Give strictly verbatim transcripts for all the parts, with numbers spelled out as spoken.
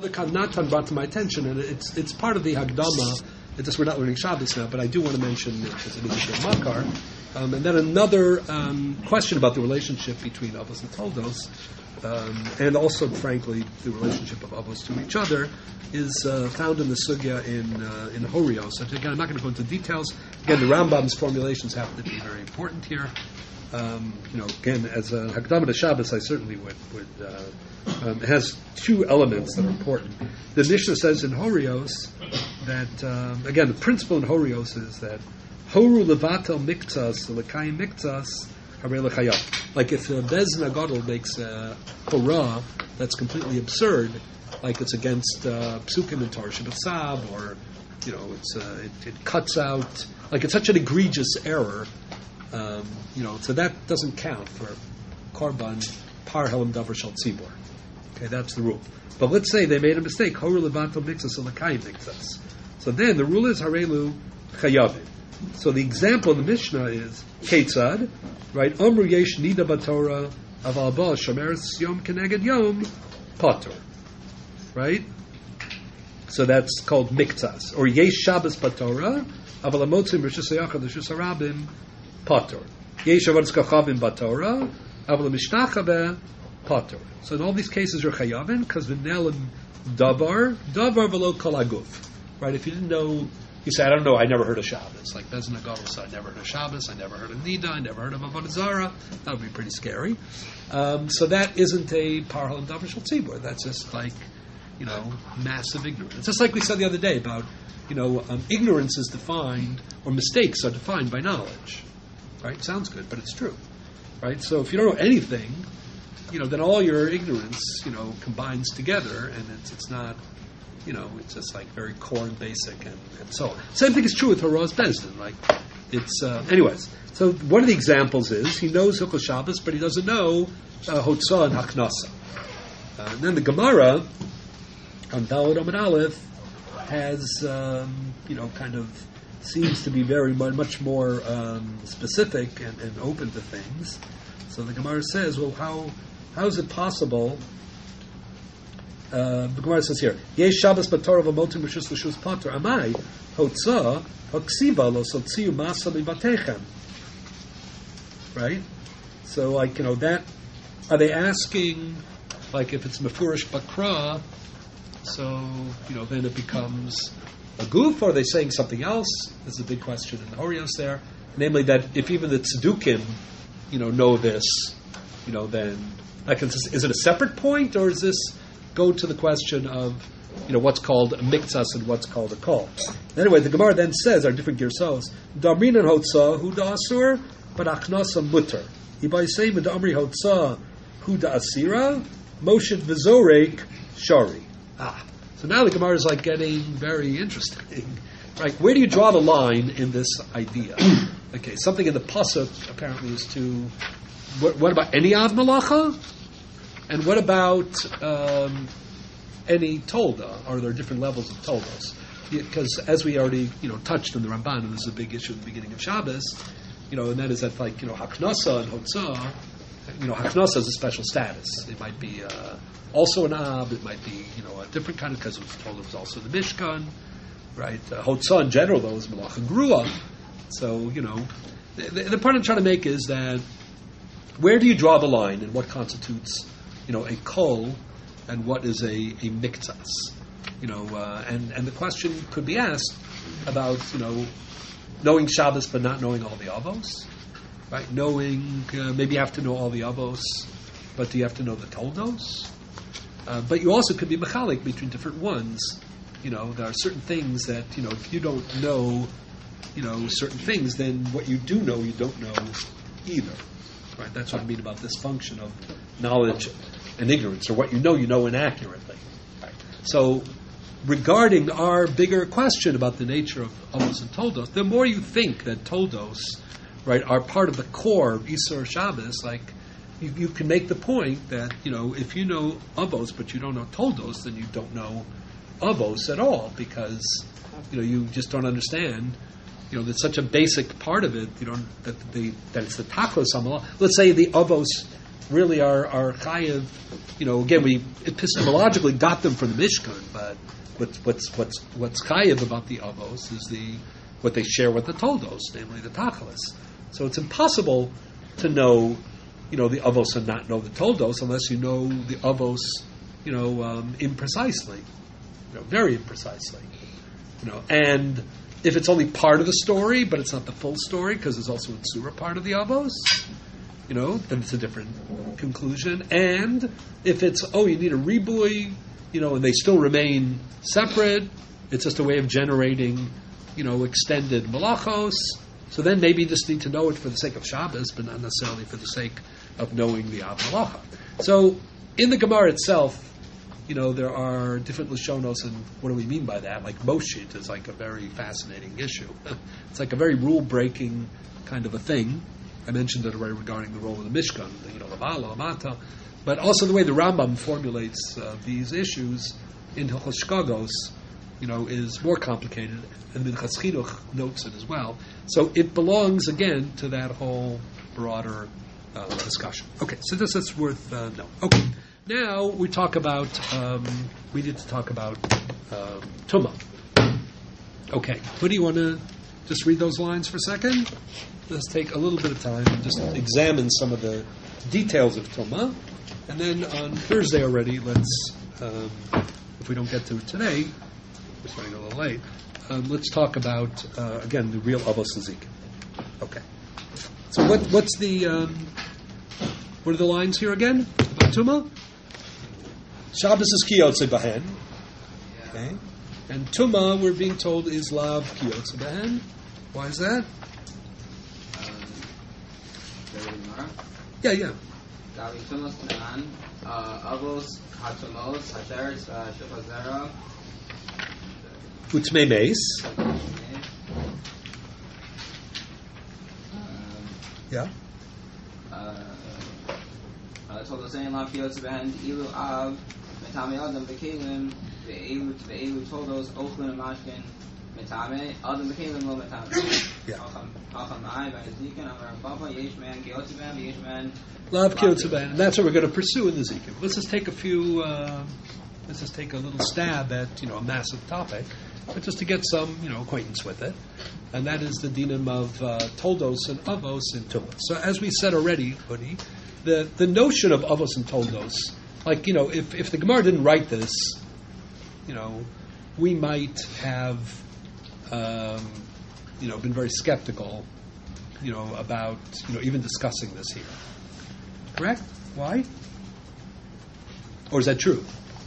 The Natan brought to my attention, and it's it's part of the Hagdama. It's just we're not learning Shabbos now, but I do want to mention it because it is a Makar. Um, and then another um, question about the relationship between Avos and Toldos, um, and also, frankly, the relationship of Avos to each other, is uh, found in the Sugya in uh, in Horios. So again, I'm not going to go into details. Again, the Rambam's formulations happen to be very important here. Um, you know, again, as a Hagdama to Shabbos, I certainly would would. Uh, Um, it has two elements that are important. The Mishnah says in Horios that, um, again, the principle in Horios is that Horu levatel miktas lekayim miktas harei lechayav. Like if a Bezna Gadol makes a Torah that's completely absurd, like it's against uh, Psukim and Torah Shabbat or, you know, it's uh, it, it cuts out, like it's such an egregious error, um, you know, so that doesn't count for Korban Par Helam Davar Shal Tzibor. Okay, that's the rule. But let's say they made a mistake. Horu levatel mixas lekayim mixas. So then the rule is harelu chayavim. So the example in the Mishnah is ketzad, right? Omru yesh nida b'Torah aval ba shomeres yom keneged yom patur, right? So that's called miktas. Or yesh Shabbos b'Torah aval amotzim rishus hayachad rishus harabim patur. Yesh avodas kachavim b'Torah aval mishnachabeh patur. So in all these cases, you're chayavin because v'nelim davar davar v'lo kol haguf. Right? If you didn't know, you say, I don't know. I never heard of Shabbos. Like Bezna Gadol said, I never heard of Shabbos. I never heard of Nida. I never heard of Avodah Zarah. That would be pretty scary. Um, so that isn't a par halam davar shel tzibur. That's just like, you know, massive ignorance. It's just like we said the other day about, you know, um, ignorance is defined, or mistakes are defined by knowledge. Right? Sounds good, but it's true. Right? So if you don't know anything, you know, then all your ignorance, you know, combines together, and it's it's not, you know, it's just like very core and basic, and, and so on. Same thing is true with Horos Bezdin. Like, it's uh, anyways. So one of the examples is he knows Hilchos Shabbos, but he doesn't know uh, Hotzah and Haknasa. Uh, and then the Gemara on Daled Amud Aleph has, um, you know, kind of seems to be very much more um, specific and, and open to things. So the Gemara says, well, how how is it possible? Uh, the Gemara says here, Yesh Shabbos b'Torah v'motim rishus l'shus patur amai hotzah haksiva lo sotziu masa mibatechem. Right. So, like, you know, that are they asking, like, if it's mefurish bakra, so, you know, then it becomes a goof, or are they saying something else? This is a big question in the Horios there. Namely, that if even the tzedukkim, you know, know this, you know, then like, is it a separate point, or is this go to the question of, you know, what's called a miktsas and what's called a kol? Anyway, the Gemara then says, our different girsos, Damrin and Hotzah, hu da asur, but achnasa mutter. Ibai say, Damri Hotzah, hu da asira, moshid v'zorek, shari. Ah. So now the Gemara is like getting very interesting. Right? Where do you draw the line in this idea? Okay, something in the pasuk apparently is to. What, what about any av malacha? And what about um, any tolda? Are there different levels of toldos? Because as we already, you know, touched in the Ramban, and this is a big issue at the beginning of Shabbos, you know, and that is that, like, you know, haknasa and hotzah, you know, haknasa is a special status. It might be uh, also an ab. It might be, you know, a different kind of, because it was told it was also the mishkan, right? Uh, hotzah in general, though, is malacha grua. So, you know, the, the, the point I'm trying to make is that where do you draw the line, and what constitutes, you know, a kol, and what is a, a miktas? You know, uh, and and the question could be asked about, you know, knowing Shabbos but not knowing all the avos, right? Knowing uh, maybe you have to know all the avos, but do you have to know the toldos? Uh, but you also could be mechalik between different ones. You know, there are certain things that, you know, if you don't know, you know, certain things, then what you do know, you don't know either. Right? That's what I mean about this function of knowledge and ignorance, or what you know, you know inaccurately. Right? So, regarding our bigger question about the nature of avos and toldos, the more you think that toldos, right, are part of the core of Isur Shabbos, like, you, you can make the point that, you know, if you know avos but you don't know toldos, then you don't know avos at all, because, you know, you just don't understand, you know, that's such a basic part of it, you know, that the that it's the tachlis hamalah. Let's say the avos really are, are chayiv. You know, again, we epistemologically got them from the Mishkan, but what's what's what's what's chayiv about the avos is the what they share with the toldos, namely the tachlis. So it's impossible to know, you know, the avos and not know the toldos unless you know the avos, you know, um, imprecisely, you know, very imprecisely, you know, and if it's only part of the story, but it's not the full story because there's also a tzura part of the avos, you know, then it's a different conclusion. And if it's, oh, you need a ribui, you know, and they still remain separate, it's just a way of generating, you know, extended malachos. So then maybe you just need to know it for the sake of Shabbos, but not necessarily for the sake of knowing the Av Malacha. So in the Gemara itself, you know, there are different Lashonos, and what do we mean by that? Like Moshit is like a very fascinating issue. It's like a very rule-breaking kind of a thing. I mentioned it already regarding the role of the Mishkan, you know, Lavala, Lamata, but also the way the Rambam formulates uh, these issues in Hilchos Shkagos, you know, is more complicated, and Minchas Chinuch notes it as well. So it belongs, again, to that whole broader uh, discussion. Okay, so this is worth uh, note. Okay, now we talk about, um, we need to talk about um, Tumah. Okay, who do you want to just read those lines for a second? Let's take a little bit of time and just examine some of the details of Tumah. And then on Thursday already, let's, um, if we don't get to it today, we're starting a little late, um, let's talk about, uh, again, the real Avos Nezikin. Okay. So what, what's the, um, what are the lines here again about Tumah? Shabbos is Kiyotze Bahen. Okay. And Tumah, we're being told, is Lav Kiyotze Bahen. Why is that? Um, yeah, yeah. Avos, Hatumos, Hateretz, Shechazera. Utmei Meis. Yeah. Told us saying Lav Kiyotze Bahen Ilu Av Metame Adam Bekelim Ve'elu Ve'elu Toldos Ochlin and Mashkin Metame Adam Bekelim Lo Metame. Yeah. Hacham Ai Va'Nezikin Amar Baba Yesh Man Kiyotze Bahen Yesh Man. Lav Kiyotze Bahen. And that's what we're going to pursue in the Zikim. Let's just take a few. Uh, let's just take a little stab at, you know, a massive topic, but just to get some, you know, acquaintance with it. And that is the dinim of uh, Toldos and Avos and Tumah. So as we said already, Hoodie, the the notion of Avos and Toldos, like, you know, if, if the Gemara didn't write this, you know, we might have, um, you know, been very skeptical, you know, about, you know, even discussing this here. Correct? Why? Or is that true?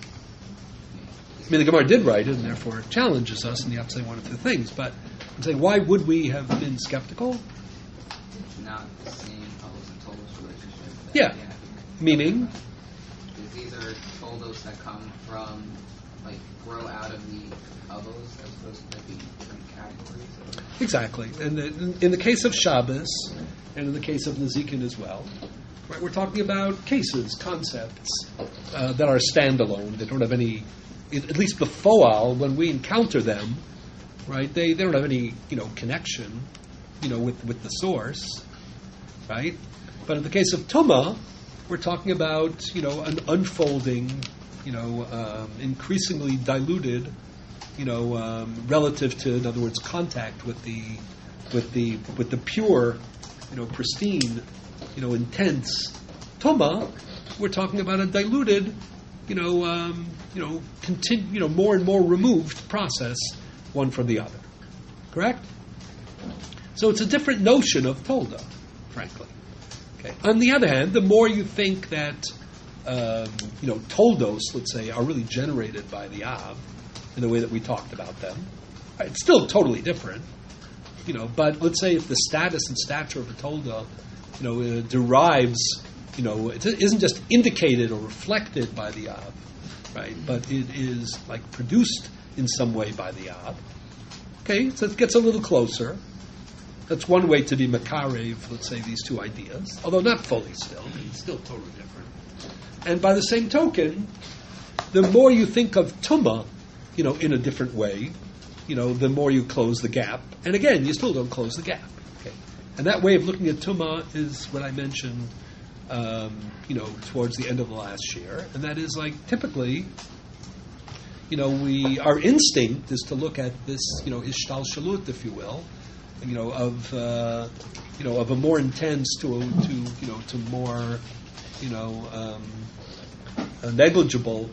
I mean, the Gemara did write it, and therefore it challenges us, and you have to say one of two things. But I'm saying, why would we have been skeptical? Not the same Avos and Toldos relationship. Yeah. Meaning? Because these are Toldos that come from, like, grow out of the Avos as opposed to being different categories. Or... Exactly. And in, in the case of Shabbos, and in the case of Nezikin as well, right, we're talking about cases, concepts uh, that are standalone, that don't have any, at least the foal, when we encounter them, right, they, they don't have any, you know, connection, you know, with, with the source, right? But in the case of Tumah, we're talking about, you know, an unfolding, you know, um, increasingly diluted, you know, um, relative to, in other words, contact with the, with the, with the pure, you know, pristine, you know, intense Tumah. We're talking about a diluted, you know, um, you know, continu- you know, more and more removed process, one from the other. Correct? So it's a different notion of Tolda, frankly. Okay. On the other hand, the more you think that, um, you know, Toldos, let's say, are really generated by the Av in the way that we talked about them, it's still totally different, you know. But let's say if the status and stature of a Tolda, you know, uh, derives, you know, it isn't just indicated or reflected by the Av, right? But it is like produced in some way by the Av. Okay, so it gets a little closer. That's one way to be makarev, let's say, these two ideas, although not fully still. I mean, it's still totally different. And by the same token, the more you think of Tumah, you know, in a different way, you know, the more you close the gap. And again, you still don't close the gap. Okay, and that way of looking at Tumah is what I mentioned, um, you know, towards the end of the last year, and that is like typically, you know, we our instinct is to look at this, you know, ishtal shalut, if you will, you know, of uh, you know of a more intense to a, to you know to more, you know, um, a negligible,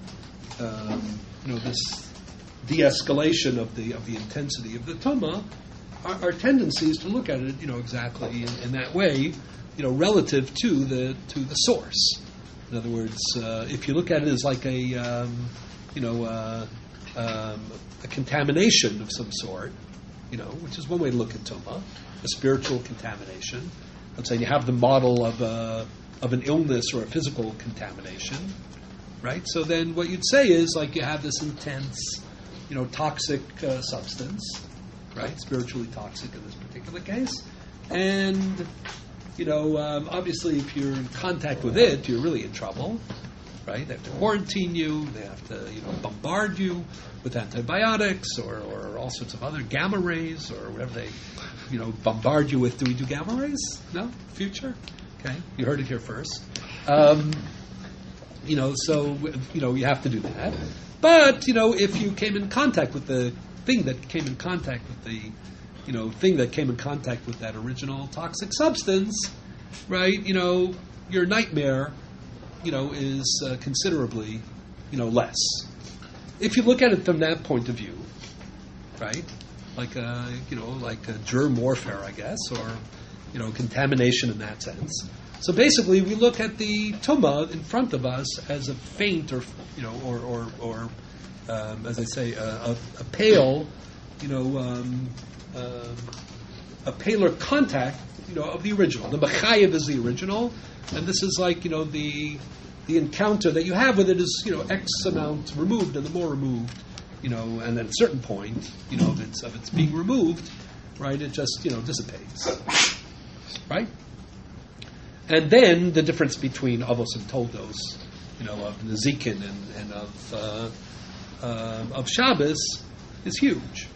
um, you know, this de-escalation of the of the intensity of the tumah. Our, our tendency is to look at it, you know, exactly in, in that way, you know, relative to the to the source. In other words, uh, if you look at it as like a um, you know uh, um, a contamination of some sort, you know, which is one way to look at tumah, a spiritual contamination. Let's say you have the model of a of an illness or a physical contamination, right? So then what you'd say is like you have this intense, you know, toxic uh, substance, right? Spiritually toxic in this particular case, and you know, um, obviously, if you're in contact with it, you're really in trouble, right? They have to quarantine you. They have to, you know, bombard you with antibiotics or, or all sorts of other gamma rays or whatever they, you know, bombard you with. Do we do gamma rays? No? Future? Okay. You heard it here first. Um, you know, so, you know, you have to do that. But, you know, if you came in contact with the thing that came in contact with the you know, thing that came in contact with that original toxic substance, right, you know, your nightmare, you know, is uh, considerably, you know, less. If you look at it from that point of view, right, like, a, you know, like a germ warfare, I guess, or, you know, contamination in that sense. So basically, we look at the tumah in front of us as a faint or, you know, or, or, or um, as I say, a, a, a pale, you know, um, Um, a paler contact, you know, of the original. The Mechayev is the original, and this is like, you know, the the encounter that you have with it is, you know, X amount removed, and the more removed, you know, and at a certain point, you know, of its of its being removed, right, it just, you know, dissipates, right? And then the difference between Avos and Toldos, you know, of Nezikin and, and of uh, uh, of Shabbos is huge.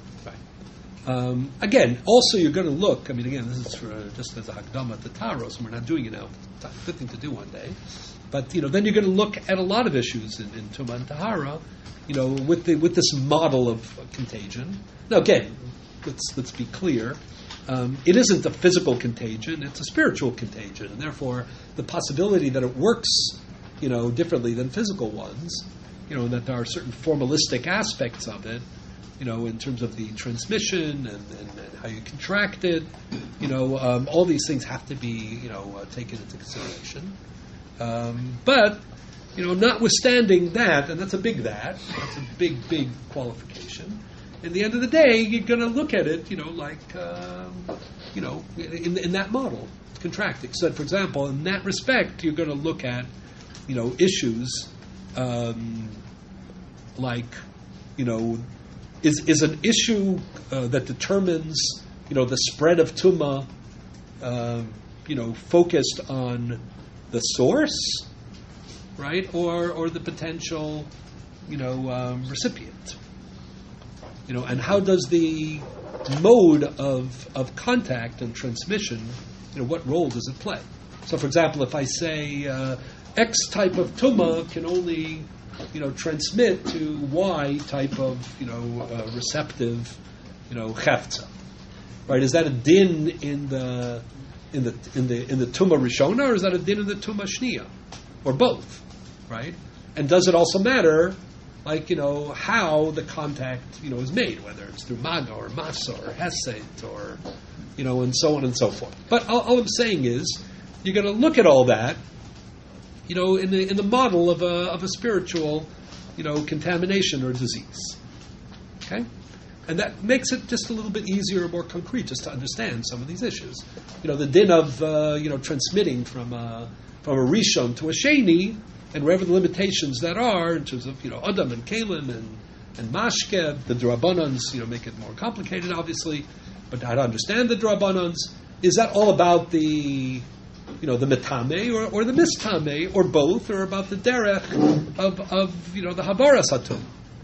Um, again, also you're going to look, I mean, again, this is for uh, just as a Hakdama to Taros, and we're not doing it now, it's a good thing to do one day. But, you know, then you're going to look at a lot of issues in, in Tumah and Tahara, you know, with the with this model of uh, contagion. Now, again, let's let's be clear. Um, it isn't a physical contagion, it's a spiritual contagion, and therefore the possibility that it works, you know, differently than physical ones, you know, and that there are certain formalistic aspects of it, you know, in terms of the transmission and, and, and how you contract it, you know, um, all these things have to be, you know, uh, taken into consideration. Um, but, you know, notwithstanding that, and that's a big that, that's a big, big qualification. At the end of the day, you're going to look at it, you know, like, um, you know, in, in that model, contracting. So, for example, in that respect, you're going to look at, you know, issues um, like, you know, Is is an issue uh, that determines, you know, the spread of tumah, uh, you know, focused on the source, right, or or the potential, you know, um, recipient, you know, and how does the mode of of contact and transmission, you know, what role does it play? So, for example, if I say uh, X type of tumah can only, you know, transmit to Y type of, you know, uh, receptive, you know, chefza, right? Is that a din in the in the in the in the tumah rishona, or is that a din in the tumah shniya, or both, right? And does it also matter, like, you know, how the contact, you know, is made, whether it's through maga or masa or hesed or, you know, and so on and so forth. But all, all I'm saying is, you're going to look at all that, you know, in the in the model of a of a spiritual, you know, contamination or disease. Okay? And that makes it just a little bit easier or more concrete just to understand some of these issues. You know, the din of, uh, you know, transmitting from a, from a Rishon to a Sheni, and wherever the limitations that are, in terms of, you know, Adam and Kalim and, and Mashke, the Drabanans, you know, make it more complicated, obviously, but how to understand the Drabanans, is that all about the, you know, the metame or, or the mistame, or both, or about the derech of, of you know, the habara satum?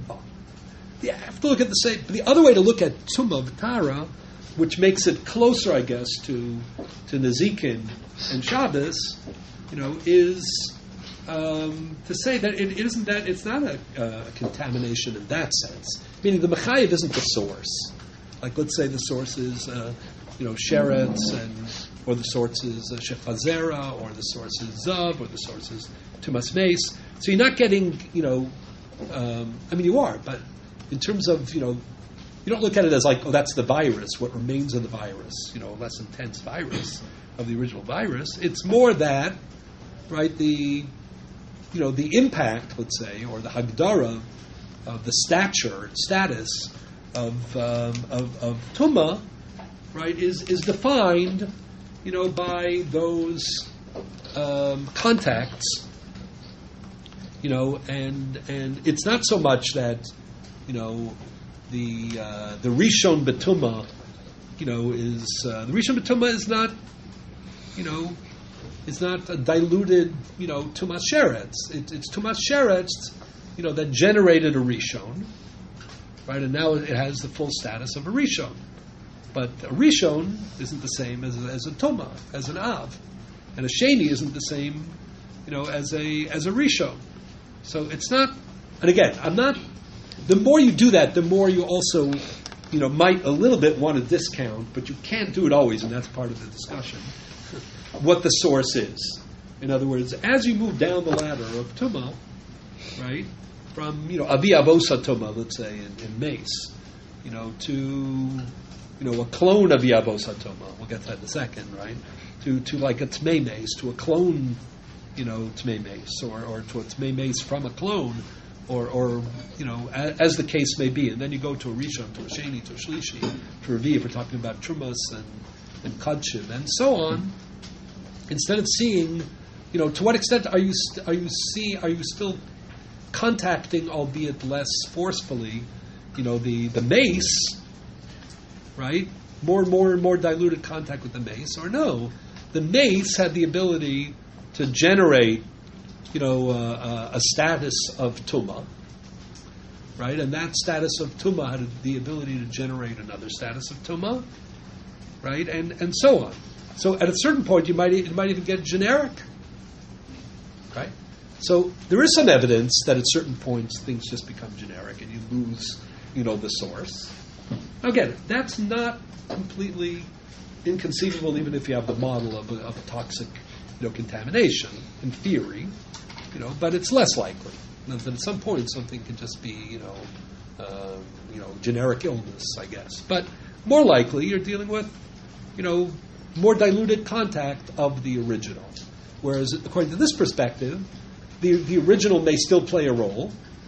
Yeah, I have to look at the same. The other way to look at tumah v'tara, which makes it closer, I guess, to to nezikin and Shabbos, you know, is um, to say that it, it isn't that it's not a, a contamination in that sense. Meaning the mechayev isn't the source. Like let's say the source is uh, you know sheretz and or the source is uh, shechazera or the source is zav or the source is tumas mace. So you're not getting you know. Um, I mean you are, but in terms of you know. You don't look at it as like, oh, that's the virus, what remains of the virus, you know, less intense virus of the original virus. It's more that, right, the, you know, the impact, let's say, or the hagdara of the stature, status of um, of, of tumah, right, is is defined, you know, by those um, contacts, you know, and and it's not so much that, you know. The uh, the Rishon Betuma, you know, is uh, the Rishon Betuma is not, you know, is not a diluted, you know, Tumas Sheretz. It, it's Tumas Sheretz, you know, that generated a Rishon, right? And now it has the full status of a Rishon. But a Rishon isn't the same as as a Tuma, as an Av, and a Sheni isn't the same, you know, as a as a Rishon. So it's not. And again, I'm not. The more you do that, the more you also, you know, might a little bit want to discount, but you can't do it always, and that's part of the discussion, what the source is. In other words, as you move down the ladder of Tumah, right, from, you know, Avi Avosa Tumah, let's say, in, in Mace, you know, to, you know, a clone of Avi Avosa Tumah, we'll get to that in a second, right, to, to like a Tmei Mace, to a clone, you know, Tmei Mace, or, or to a Tmei Mace from a clone, Or, or you know, as, as the case may be, and then you go to a Rishon, to a Sheni, to a Shlishi, to a Revi, if we're talking about Trumas and, and Kadshim, and so on. Instead of seeing, you know, to what extent are you st- are you see are you still contacting, albeit less forcefully, you know, the the mace, right? More and more and more diluted contact with the mace, or no, the mace had the ability to generate. You know, uh, uh, a status of Tumah, right? And that status of Tumah had the ability to generate another status of Tumah, right? And and so on. So at a certain point, you might you might even get generic, right? So there is some evidence that at certain points things just become generic and you lose, you know, the source. Now again, that's not completely inconceivable, even if you have the model of a, of a toxic, you know, contamination in theory. You know, but it's less likely that at some point something can just be, you know, uh, you know, generic illness, I guess. But more likely, you're dealing with, you know, more diluted contact of the original. Whereas, according to this perspective, the the original may still play a role,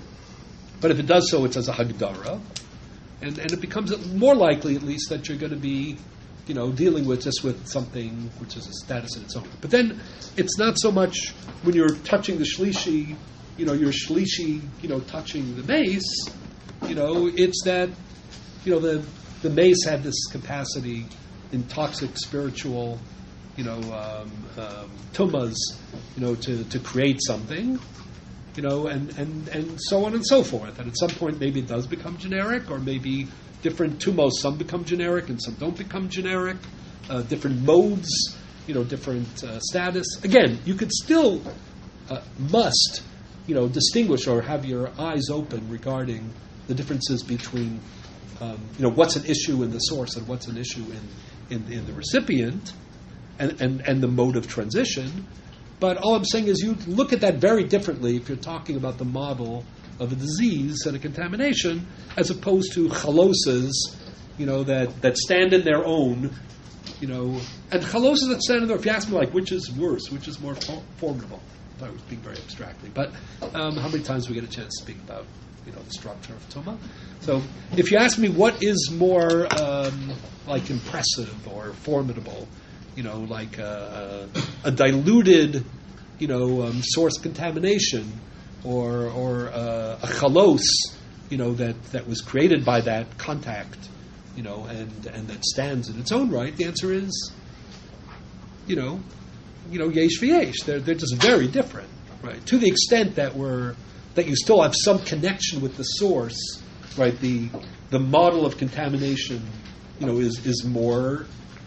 but if it does so, it's as a hagdara, and and it becomes more likely, at least, that you're going to be, you know, dealing with just with something which is a status in its own. But then it's not so much when you're touching the shlishi, you know, you're shlishi, you know, touching the mace, you know, it's that, you know, the the mace had this capacity in toxic spiritual, you know, um, um, tumas, you know, to, to create something, you know, and, and, and so on and so forth. And at some point maybe it does become generic, or maybe different tumos, some become generic and some don't become generic, uh, different modes, you know, different uh, status. Again, you could still uh, must, you know, distinguish or have your eyes open regarding the differences between, um, you know, what's an issue in the source and what's an issue in, in, in the recipient, and, and, and the mode of transition. But all I'm saying is you look at that very differently if you're talking about the model of a disease and a contamination, as opposed to chaloses, you know, that, that stand in their own, you know, and chaloses that stand in their own. If you ask me, like, which is worse, which is more for- formidable, I thought I was speaking very abstractly, but um, how many times do we get a chance to speak about, you know, the structure of Tumah? So if you ask me what is more, um, like, impressive or formidable, you know, like a, a diluted, you know, um, source contamination, or or uh, a chalos, you know, that, that was created by that contact, you know, and, and that stands in its own right, the answer is, you know, you know, yesh v'yesh. They're they're just very different, right? To the extent that we're that you still have some connection with the source, right? The the model of contamination, you know, is is more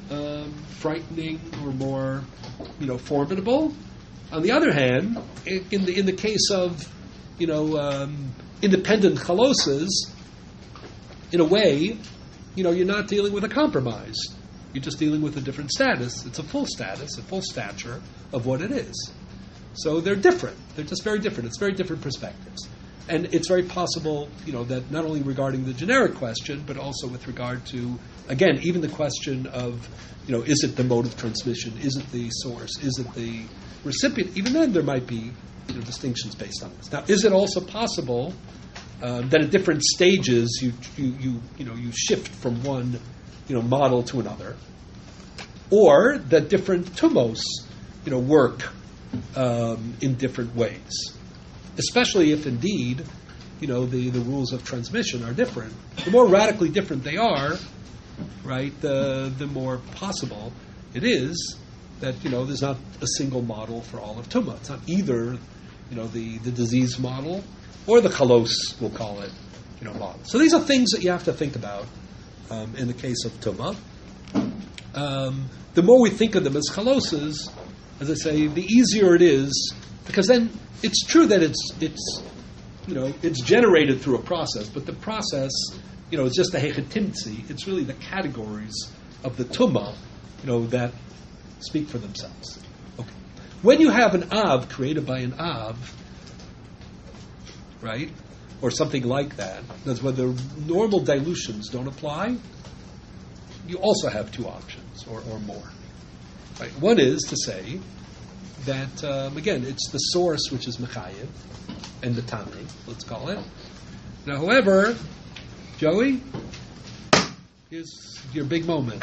um, frightening or more, you know, formidable. On the other hand, in, in the in the case of, you know, um, independent chaloses, in a way, you know, you're not dealing with a compromise. You're just dealing with a different status. It's a full status, a full stature of what it is. So they're different. They're just very different. It's very different perspectives. And it's very possible, you know, that not only regarding the generic question, but also with regard to, again, even the question of, you know, is it the mode of transmission? Is it the source? Is it the recipient? Even then there might be, you know, distinctions based on this. Now, is it also possible um, that at different stages you, you, you, you know, you shift from one, you know, model to another? Or that different tumos, you know, work um, in different ways? Especially if indeed, you know, the, the rules of transmission are different. The more radically different they are, right, the the more possible it is that, you know, there's not a single model for all of Tumah. It's not either, you know, the, the disease model or the chalos, we'll call it, you know, model. So these are things that you have to think about um, in the case of Tumah. Um, the more we think of them as chaloses, as I say, the easier it is, because then it's true that it's it's you know it's generated through a process, but the process, you know, is just a hechetimtzi. It's really the categories of the tumah, you know, that speak for themselves. Okay, when you have an av created by an av, right, or something like that, that's where the normal dilutions don't apply. You also have two options, or, or more. Right, one is to say that, um, again, it's the source which is Mechayev, and the Tami, let's call it. Now, however, Joey, here's your big moment.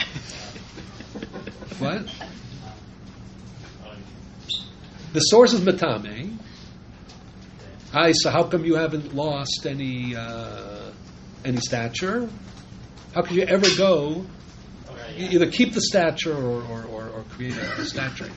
What? The source is Metame. Aye, so how come you haven't lost any uh, any stature? How could you ever go, e- either keep the stature or, or, or, or create a, a stature?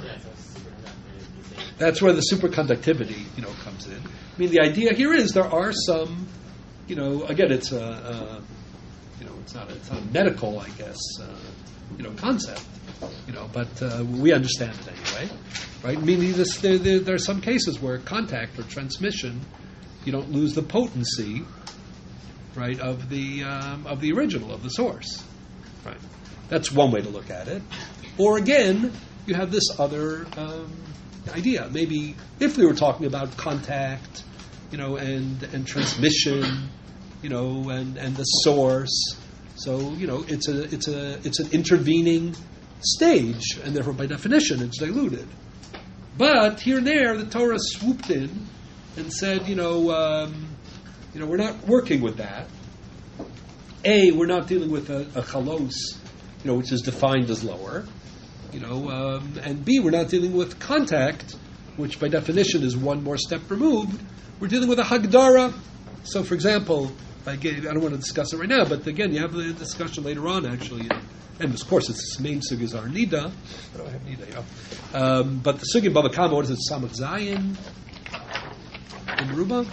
That's where the superconductivity, you know, comes in. I mean, the idea here is there are some, you know, again, it's a, a you know, it's not a, it's not a medical, I guess, uh, you know, concept, you know, but uh, we understand it anyway, right? Meaning this, there, there, there are some cases where contact or transmission, you don't lose the potency, right, of the um, of the original, of the source, right? That's one way to look at it. Or again, you have this other um, idea. Maybe if we were talking about contact, you know, and and transmission, you know, and, and the source. So, you know, it's a it's a it's an intervening stage, and therefore by definition it's diluted. But here and there the Torah swooped in and said, you know, um, you know, we're not working with that. A, we're not dealing with a, a chalos, you know, which is defined as lower. You know, um, and B, we're not dealing with contact, which by definition is one more step removed. We're dealing with a hagdara. So, for example, I, gave, I don't want to discuss it right now, but again, you have the discussion later on, actually. And of course, its main sugya is our nida. What do I have nida? Yeah. Um, but the sugya Bava Kama, what is it? Samach Zayin in Ruba.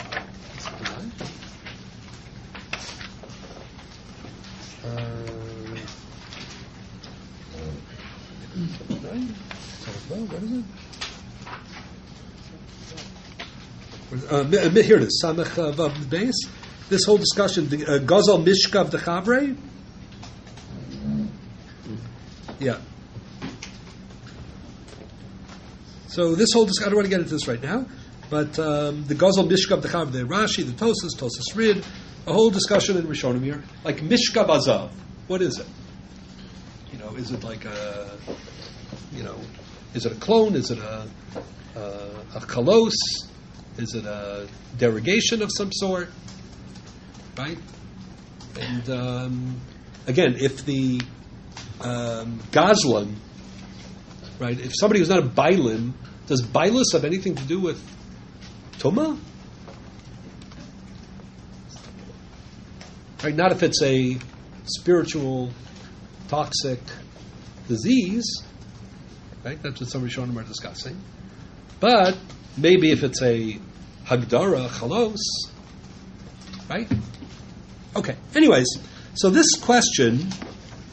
What is it? Uh, here it is. Samach Vav base. This whole discussion, the uh, Gazal Mishkav the Chavre. Yeah. So this whole discussion, I don't want to get into this right now, but um, the Gazal Mishkav the Chavre, the Rashi, the Tosas, Tosas Rid, a whole discussion in Rishonim here, like Mishkav Azav. What is it? You know, is it like a, you know, is it a clone? Is it a a, a kalos? Is it a derogation of some sort? Right? And um, again, if the um, Gazlan, right? If somebody who's not a Bailim, does Bailus have anything to do with Tumah? Right? Not if it's a spiritual, toxic disease. Right? That's what some Rishonim are discussing. But maybe if it's a Hagdara, Chalos, right? Okay. Anyways, so this question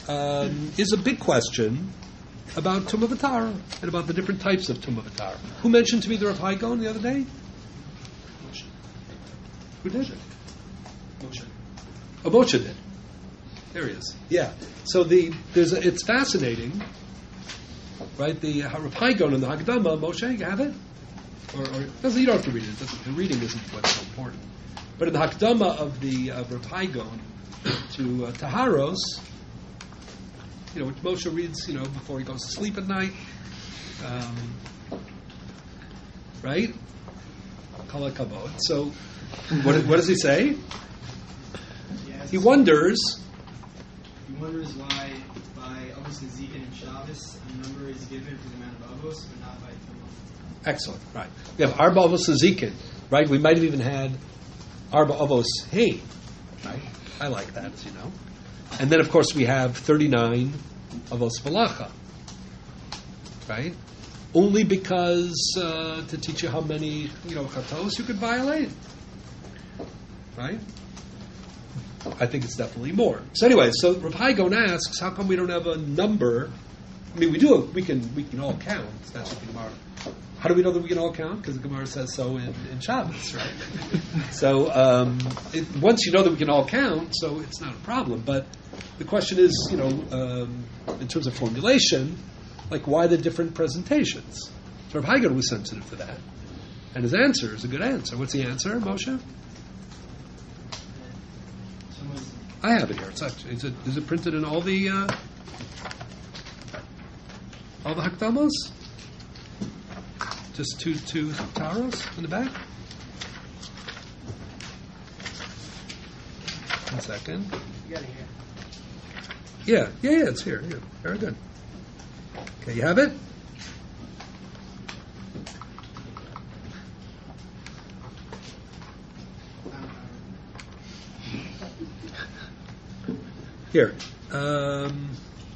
um, is a big question about Tumah V'Tara and about the different types of Tumah V'Tara. Who mentioned to me the Rav Hai Gaon the other day? Moshe. Who did it? Moshe. Oh, Moshe did. There he is. Yeah. So the there's a, it's fascinating, right? The Rav Hai Gaon and the Hakdama, Moshe, you have it? Or, or doesn't, you don't have to read it. it doesn't, the reading isn't what's so important. But in the Hakdama of the uh, Rav Hai Gaon to uh, Taharos, you know, which Moshe reads, you know, before he goes to sleep at night, um, right? Kala Kabod. So, what, what does he say? Yes. He wonders. He wonders why by Avos Nezikin and Shabbos a number is given for the amount of Avos, but not by Tumah. Excellent. Right. We have Arba Avos Nezikin, right? We might have even had Arba Avos Hey, right? I like that, as you know. And then, of course, we have thirty-nine Avos Malacha, right? Only because uh, to teach you how many, you know, chatos you could violate, right? I think it's definitely more. So anyway, so Rav Hai Gaon asks, how come we don't have a number? I mean, we do. We can. We can all count. That's what the Gemara. How do we know that we can all count? Because the Gemara says so in, in Shabbos, right? so um, it, once you know that we can all count, so it's not a problem. But the question is, you know, um, in terms of formulation, like why the different presentations? So Rav Hai Gaon was sensitive to that, and his answer is a good answer. What's the answer, Moshe? I have it here. It's actually, is it, is it printed in all the uh, all the Hakdamos? Just two two taros in the back. One second. You got it here. Yeah, yeah, yeah. It's here. Yeah, very good. Okay, you have it. Here. Um,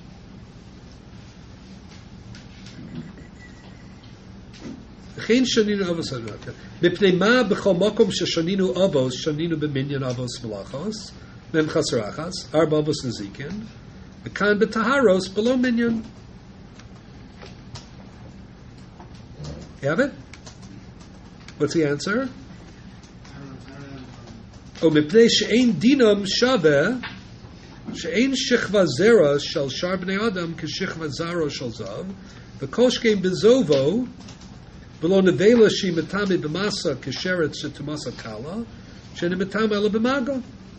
וכן שנינו אבוס, מפני מה בכל מקום ששנינו אבוס, שנינו במניין אבוס מלאכוס, מהם חסר אחס, ארבע אבוס נזיקין, וכאן בטהרוס בלא מניין. You have it? What's the answer? או מפני שאין דינם שווה, שאין שכבה זרע של שאר בני אדם כשכבה זרע של זב, וכל שכן בזובו, ולא נבלה שהיא מטמא במסה כשרת שתמסה קלה, שאין מטמא אלא במגע.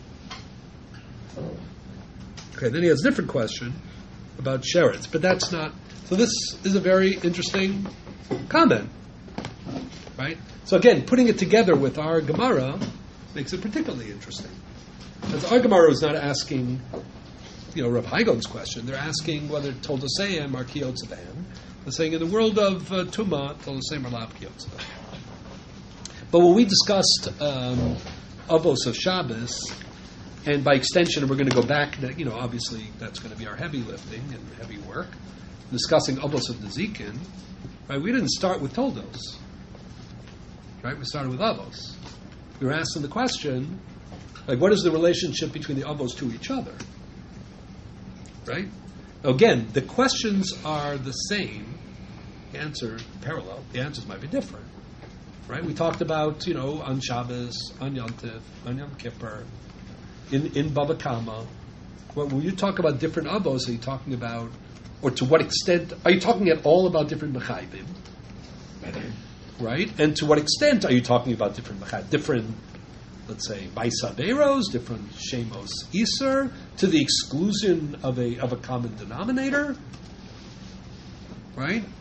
Okay, then he has a different question about sherets, but that's not. So this is a very interesting comment, right? So again, putting it together with our Gemara makes it particularly interesting. Because our Gemara is not asking, you know, Rav Hai Gaon's question. They're asking whether Toldosayim are Kiyotzavam. They're saying in the world of uh, Tumah, Toldosayim are Lav Kiyotzavam. But when we discussed um, Avos of Shabbos, and by extension, we're going to go back, you know, obviously that's going to be our heavy lifting and heavy work, discussing Avos of Nezikin, right? We didn't start with Toldos, right? We started with Avos. We were asking the question, like, what is the relationship between the avos to each other? Right? Again, the questions are the same. The answer parallel. The answers might be different. Right? We talked about, you know, on Shabbos, on Yom Tov, on Yom Kippur, in in Bava Kama. Well, when you talk about different avos, are you talking about, or to what extent are you talking at all about different mechaybim? Right? And to what extent are you talking about different mechaybim? Different, let's say, Maisa Beros, different Shemos Iser, to the exclusion of a of a common denominator, right?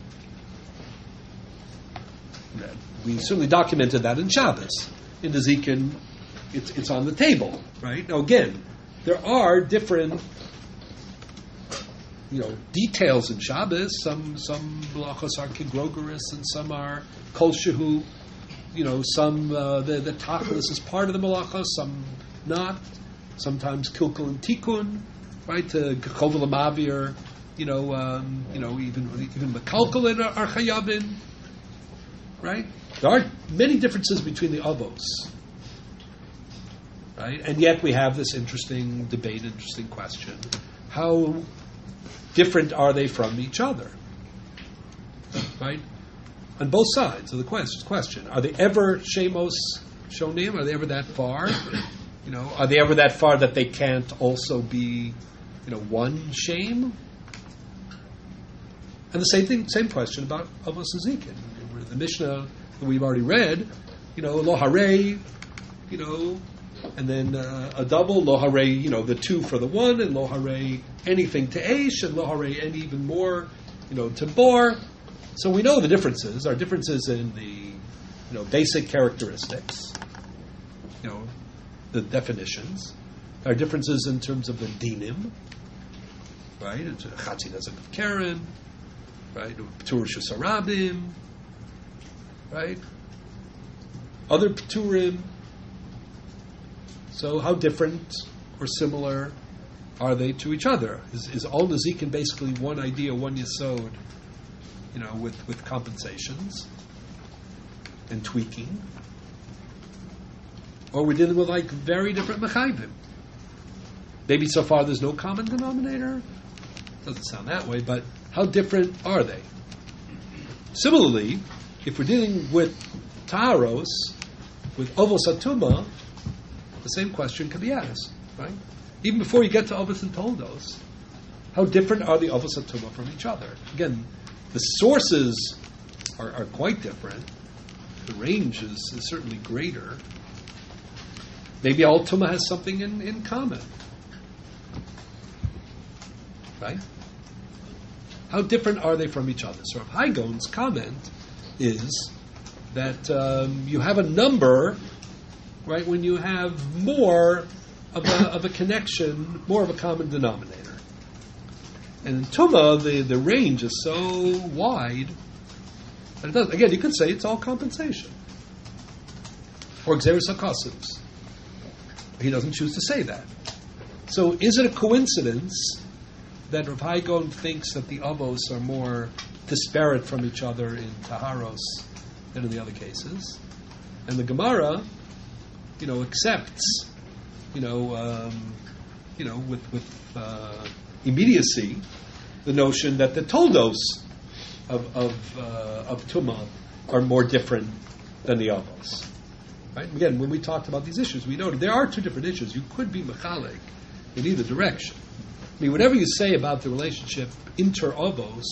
We certainly documented that in Shabbos. In the Nezikin, it's it's on the table, right? Now again, there are different, you know, details in Shabbos. Some some malachos are kigrogeris, and some are kol shehu. You know, some uh, the the tachlis is part of the malacha, some not. Sometimes kilkul and tikkun, right? To gechovel mavir, you know, um, you know, even even mekalkul are, are chayabin, right? There are many differences between the avos, right? And yet we have this interesting debate, interesting question: how different are they from each other? Right? On both sides of the quest- question. Are they ever Shemos Shonim? Are they ever that far? You know, are they ever that far that they can't also be, you know, one shame? And the same thing, same question about Avos Zikin. The Mishnah that we've already read, you know, Lo Harei, you know, and then uh, a double, Lo Harei, you know, the two for the one, and Lo Harei anything to Aish, and Lo Harei and even more, you know, to Bor. So we know the differences. Our differences in the, you know, basic characteristics, you know, the definitions. Our differences in terms of the dinim, right? It's Chatzi Nezek of Karen, right? P'tur Shusarabim, right? Other P'turim. So how different or similar are they to each other? Is, is all Nezikin basically one idea, one Yesod, you know, with, with compensations and tweaking? Or we're dealing with like very different Mechayvim? Maybe so far there's no common denominator? Doesn't sound that way, but how different are they? Similarly, if we're dealing with Taharos, with Ovos Atuma, the same question can be asked, right? Even before you get to Ovos and Toldos, how different are the Ovos Atuma from each other? Again, the sources are, are quite different. The range is, is certainly greater. Maybe all Tumah has something in, in common. Right? How different are they from each other? So Rav Haigon's comment is that um, you have a number, right, when you have more of a, of a connection, more of a common denominator. And in Tumah, the, the range is so wide that it does. Again, you could say it's all compensation. Or Xeris HaKosovs. He doesn't choose to say that. So is it a coincidence that Rav Haigon thinks that the Avos are more disparate from each other in Taharos than in the other cases? And the Gemara, you know, accepts, you know, um, you know, with, with uh, immediacy, the notion that the Toldos of of, uh, of Tumah are more different than the Avos. Right? Again, when we talked about these issues, we noted there are two different issues. You could be mechalek in either direction. I mean, whatever you say about the relationship inter-Avos,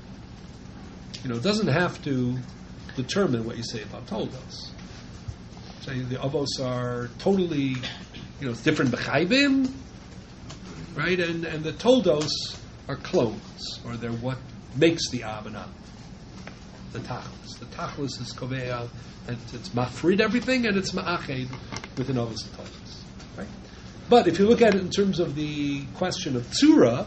you know, doesn't have to determine what you say about Toldos. So the Avos are totally, you know, different b'chayvim, right? And and the Toldos are clones, or they're what makes the Ab and Ab. The Tachlis. The Tachlis is Kovea, and it's mafrid everything, and it's ma'ached with an Avos and Toldos. Right? But if you look at it in terms of the question of Tzura,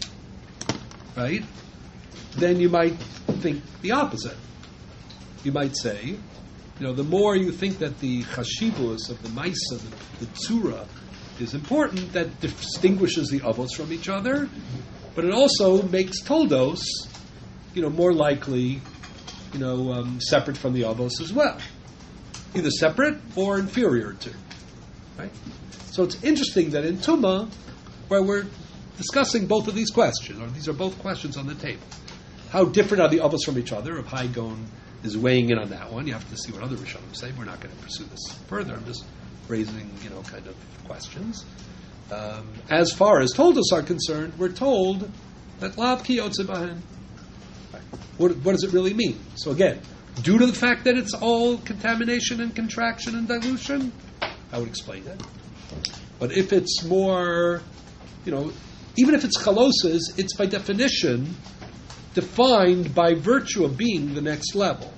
right, then you might think the opposite. You might say, you know, the more you think that the chashivus of the Maisa, the, the Tzura, is important, that distinguishes the Avos from each other, but it also makes Toldos, you know, more likely, you know, um, separate from the Avos as well. Either separate or inferior to. Right? So it's interesting that in Tumah, where we're discussing both of these questions, or these are both questions on the table. How different are the Avos from each other? If Haigon is weighing in on that one, you have to see what other Rishonim say. We're not going to pursue this further. I'm just raising, you know, kind of questions. Um, as far as Toldos are concerned, we're told that Lav Ki Yotze Bahen. What, what does it really mean? So again, due to the fact that it's all contamination and contraction and dilution, I would explain it. But if it's more, you know, even if it's chaloses, it's by definition defined by virtue of being the next level.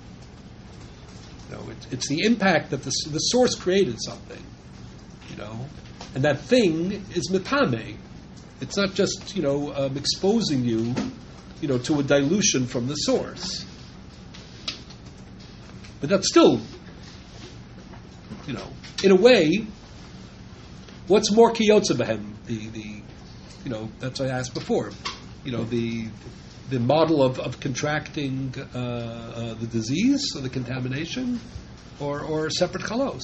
You know, it, it's the impact that the, the source created something, you know, and that thing is metame. It's not just, you know, um, exposing you, you know, to a dilution from the source. But that's still, you know, in a way, what's more kiyotze behem? The, the, you know, that's what I asked before. You know, the the model of, of contracting uh, uh, the disease or the contamination, or or separate chalos.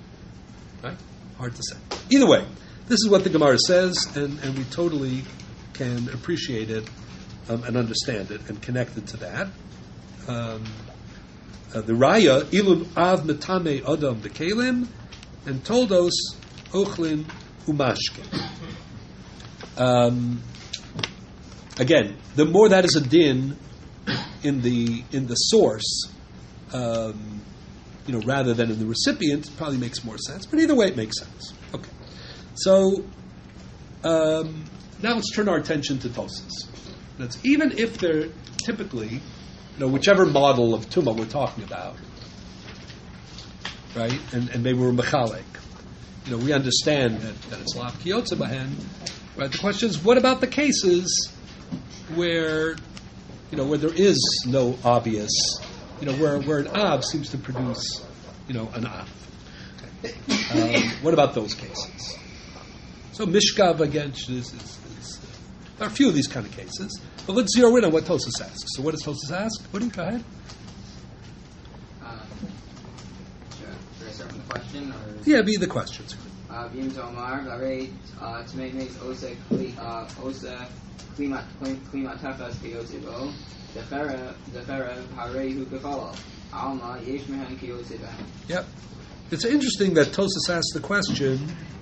Right? Hard to say. Either way, this is what the Gemara says, and, and we totally can appreciate it um, and understand it and connect it to that. Um, uh, the Raya, Ilum Av Metame Adam Bekelim, and Toldos Ochlin Umashkin. Um, again, the more that is a din in the in the source, um, you know, rather than in the recipient, it probably makes more sense. But either way, it makes sense. Okay, so um, now let's turn our attention to Tosas. That's even if they're typically, you know, whichever model of Tumah we're talking about, right? And and maybe we're mechalek. You know, we understand that, that it's lav kiyotze bahen, right? The question is, what about the cases where, you know, where there is no obvious, you know, where where an av seems to produce, you know, an av. Okay. Um, what about those cases? So mishkav again is, is, is there are a few of these kind of cases, but let's zero in on what Tosas asks. So what does Tosas ask? What do you go ahead? Um, should, I- should I start from the question? Or? Yeah, be the questions. Vim Tomar, Garet, Tmei makes Osa Osa Klima Tefas Kiyotzibo, Defera Defera Harehu Kefalo, Alma Yesh Mehan Kiyotzibo. Yep. It's interesting that Tosas asked the question,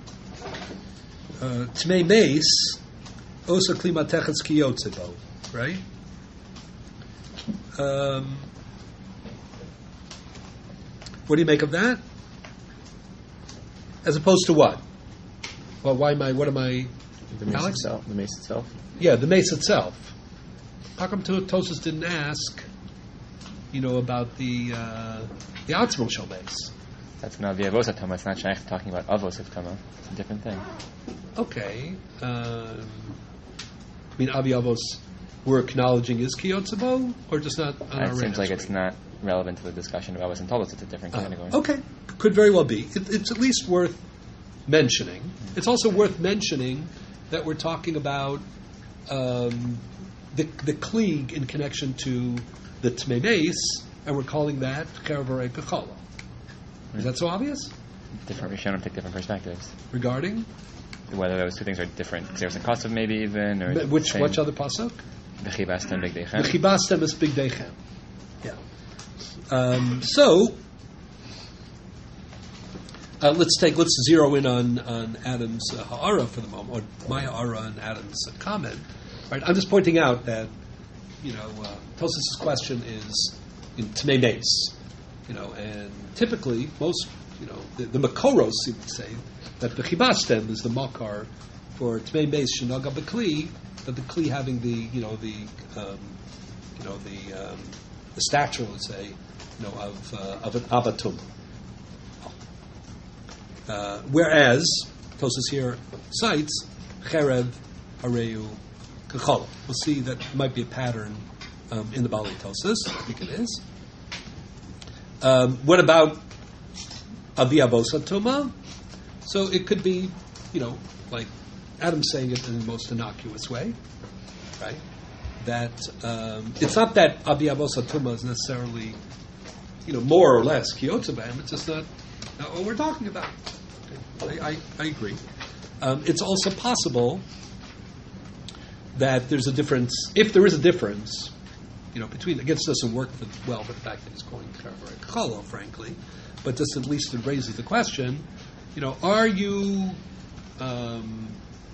uh, Tmei Meis, Osa Klima Techas Kiyotzibo, right? Um, what do you make of that? As opposed to what? Well, why am I, what am I, The mace Alex? itself. The mace itself. yeah, the mace itself. How come Tosas didn't ask, you know, about the, uh, the Atzmo Shel mace? That's not the avos of Tama. It's not shaykh talking about avos of Tama. It's a different thing. Okay. Um, I mean, Avi Avos, we're acknowledging is Kiyotzebo, or just not on our It seems radar like it's screen? not relevant to the discussion of avos and tolos. It's a different Uh, category. okay, could very well be. It, it's at least worth mentioning. It's also worth mentioning that we're talking about um, the the klieg in connection to the Tmei Meis, and we're calling that Chervarei Kechala. Is that so obvious? Different Rishonim take different perspectives. Regarding Whether those two things are different. Xeris and Kosov maybe even. Or which same. which other pasuk? Bechibastem Big Deichem. Mechibastem is big deichem. Yeah. Um, so uh, let's take let's zero in on on Adam's uh, ha'ara for the moment, or my ha'ara and Adam's uh, comment. Right. I'm just pointing out that you know uh, Tosas' question is in Tmei Meis, you know, and typically most you know the, the Makoros seem to say that Bechibastem is the makar for Tmei Meis Shinaga Bekli, that the Kli having the you know the um, you know the um, the stature, let's say, you know of uh, of an abatum. Uh, whereas Tosas here cites Cherev Hareu Kechala. We'll see that might be a pattern um, in the Bali Tosas. I think it is. Um, what about Avi Abosa Tuma? So it could be, you know, like Adam's saying it in the most innocuous way, right? That um, it's not that Avi Abosa Tuma is necessarily, you know, more or less Kiyotzebam. It's just not, not what we're talking about. Okay. I, I, I agree. Um, it's also possible that there's a difference, if there is a difference, you know, between, I guess it doesn't work for, well for the fact that he's calling Chervarei Kechala, frankly, but just at least it raises the question, you know, are you um,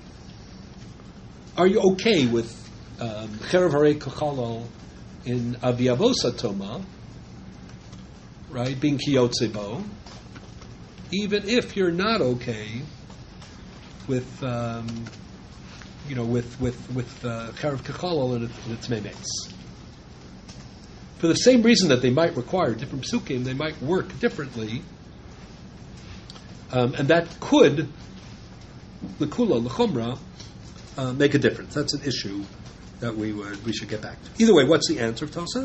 are you okay with um, Chervarei Kechala in Avi Avosa Toma, right, being Kiyotzebo, even if you're not okay with um, you know with with with uh, Cherev Kechala and its Tmei Meis? For the same reason that they might require different psukim, they might work differently, um, and that could, l'kula, l'chumra, uh, make a difference. That's an issue that we would we should get back to. Either way, what's the answer of Tosas?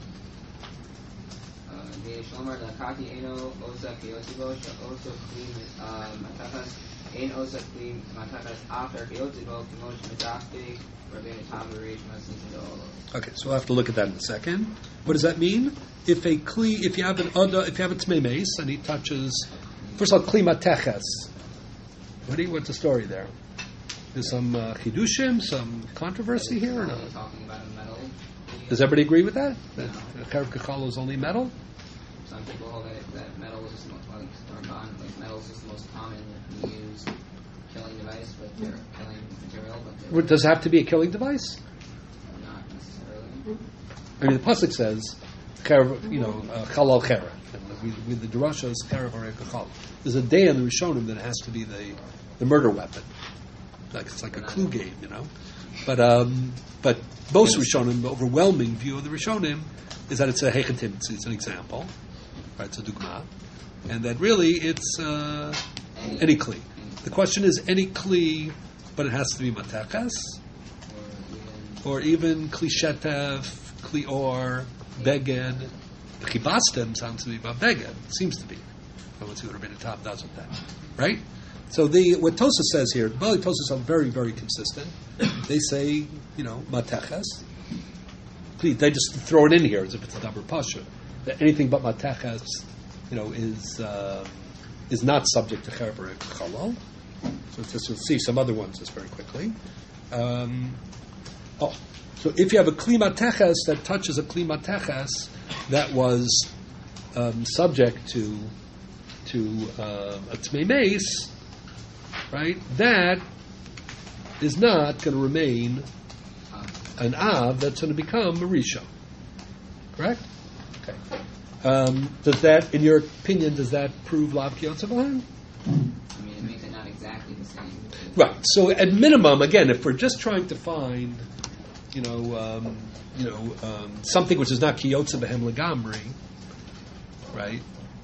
Shlomer Dakati Eno Osa Kiyotzibo Osa Kli Matachas Ein Osa Kli Matachas After Kiyotzibo Kimosh Medafti Rabbeinu Tamarish Masin. Okay, so we'll have to look at that in a second. What does that mean? If a kli, if you have an oda, if you have a tmei meis and he touches, first of all, kli mateches. What do you, what's the story there? There's some uh, chidushim, some controversy here, or Are no? we talking about a metal? Does everybody agree with that? That No. Cherev Kachalo is only metal? Some people hold that, that metal is just the most, like, or bond, like metal is just the most common used killing device, but they're killing material, but they're What, does it have to be a killing device? not necessarily. I mean, the pasuk says, Cherev, you know, uh, Chalal Cherev. And we, we, the Drasha is Cherev Harei Kachal. There's a day in the Rishonim that it has to be the, the murder weapon. Like it's like a clue game, you know. But um, but most Rishonim, the overwhelming view of the Rishonim is that it's a hechetim. It's, it's an example, right? It's a dugma, and that really it's uh, any kli. The question is any kli, but it has to be mateches, or even kli shetev, kli or, beged. Chibastem sounds to be about beged. It seems to be. Well, let's see what Rabbeinu Tam does with that, right? So the what Tosas says here, well, Tosas are very, very consistent. They say, you know, mateches. Please, they just throw it in here as if it's a double pasha. That anything but mateches, you know, is uh, is not subject to cherev or chalal. So it's just, we'll see some other ones just very quickly. Um, oh, so if you have a kli mateches that touches a kli mateches that was um, subject to to uh, a tmei meis, right? That is not going to remain an av. That's going to become a rishon. Correct? Okay. Um, does that, in your opinion, does that prove lav kiyotzavan? I mean, it makes it not exactly the same. Right. So, at minimum, again, if we're just trying to find, you know, um, you know, um, something which is not kiyotza behem legamri, right?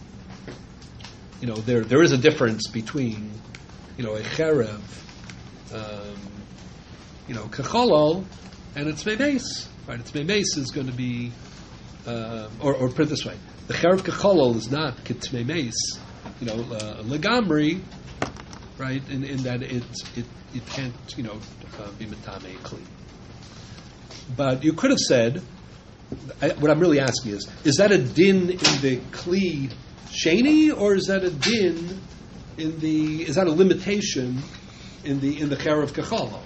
You know, there there is a difference between, you know, a cherev, um, you know, kacholol, and its memes, right? Its memes is going to be, uh, or, or put it this way, the cherev kacholol is not kitmemes, you know, uh, legamri, right? In, in that it it it can't, you know, uh, be metame kli. But you could have said, I, what I'm really asking is, is that a din in the kli sheni, or is that a din in the, is that a limitation in the in the cherev kachalo?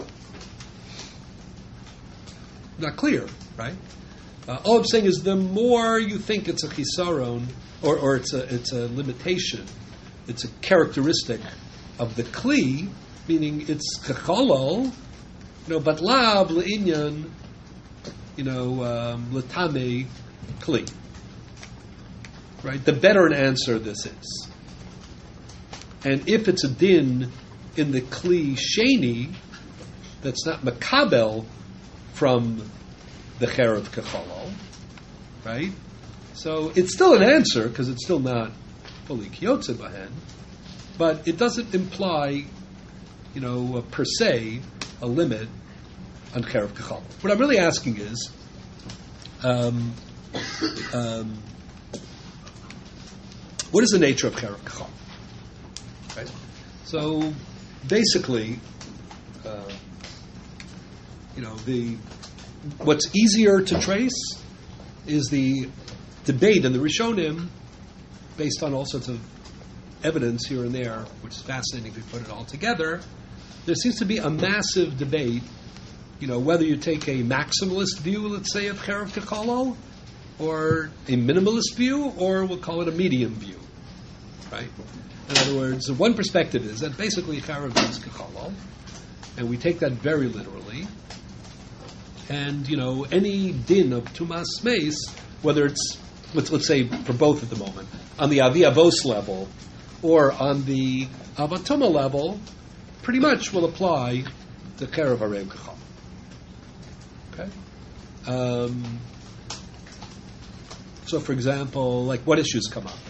Not clear, right? Uh, all I'm saying is, the more you think it's a chisaron, or, or it's a it's a limitation, it's a characteristic of the kli, meaning it's kachalo, you know, but lav le'inyan, you know, um, letame kli. Right? The better an answer this is. And if it's a din in the kli sheni, that's not makabel from the cherev kachalo, right? So it's still an answer, because it's still not fully kiyotze bahen, but it doesn't imply, you know, uh, per se, a limit on cherev kachalo. What I'm really asking is, um, um, what is the nature of cherev kachal? Right. So basically, uh, you know, the what's easier to trace is the debate in the Rishonim, based on all sorts of evidence here and there, which is fascinating if we put it all together. There seems to be a massive debate, you know, whether you take a maximalist view, let's say, of cherev kachalo, or a minimalist view, or we'll call it a medium view, right? In other words, one perspective is that basically cherev is kachalo, and we take that very literally. And, you know, any din of tumas meis, whether it's, let's, let's say for both at the moment, on the avi avos level or on the avatuma level, pretty much will apply to cherev harei kachal. Okay? Um, so, for example, like what issues come up?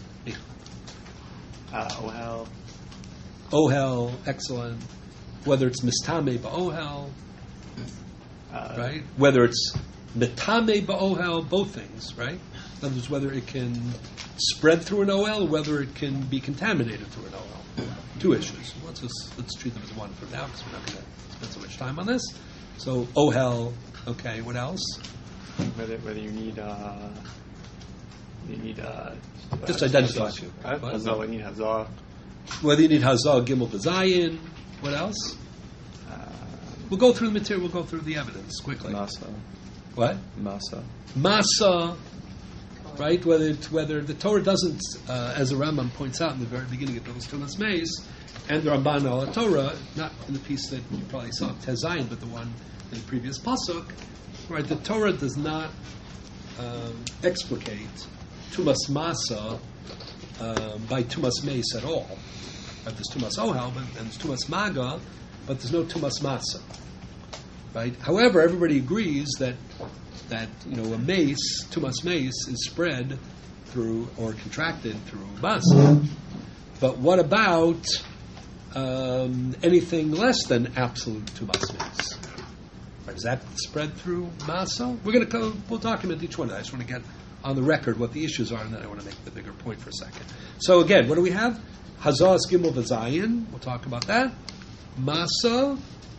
Uh, ohel. Ohel, excellent. Whether it's mistame ba'ohel, Uh, right? Whether it's metame ba'ohel, both things, right? In other words, whether it can spread through an ohel, or whether it can be contaminated through an ohel. Two issues. Let's just, let's treat them as one for now, because we're not going to spend so much time on this. So ohel, okay. What else? Whether whether you need uh, you need uh, Just uh, identify hazah. two. Right? What? Hazah, you need hazah. Whether you need hazah, gimel, v'zayin. What else? We'll go through the material. We'll go through the evidence quickly. Masa. What? Masa. Masa, right? Whether it's, whether the Torah doesn't, uh, as the Rambam points out in the very beginning of Tumas Tumas Meis, and the Ramban al Torah, not in the piece that you probably saw, Tezayin, but the one in the previous pasuk, right? The Torah does not um, explicate Tumas Masa um, by Tumas Meis at all. Right? There's Tumas Ohel, but, and there's Tumas Maga, but there's no Tumas Masa. Right? However, everybody agrees that that you know a mace, Tumas Mace, is spread through or contracted through Masa. But what about um, anything less than absolute Tumas Mace? Right? Is that spread through Masa? We're going to go, we'll document each one. I just want to get on the record what the issues are, and then I want to make the bigger point for a second. So again, what do we have? Hazaz Gimel V'Zayin. We'll talk about that. Masa.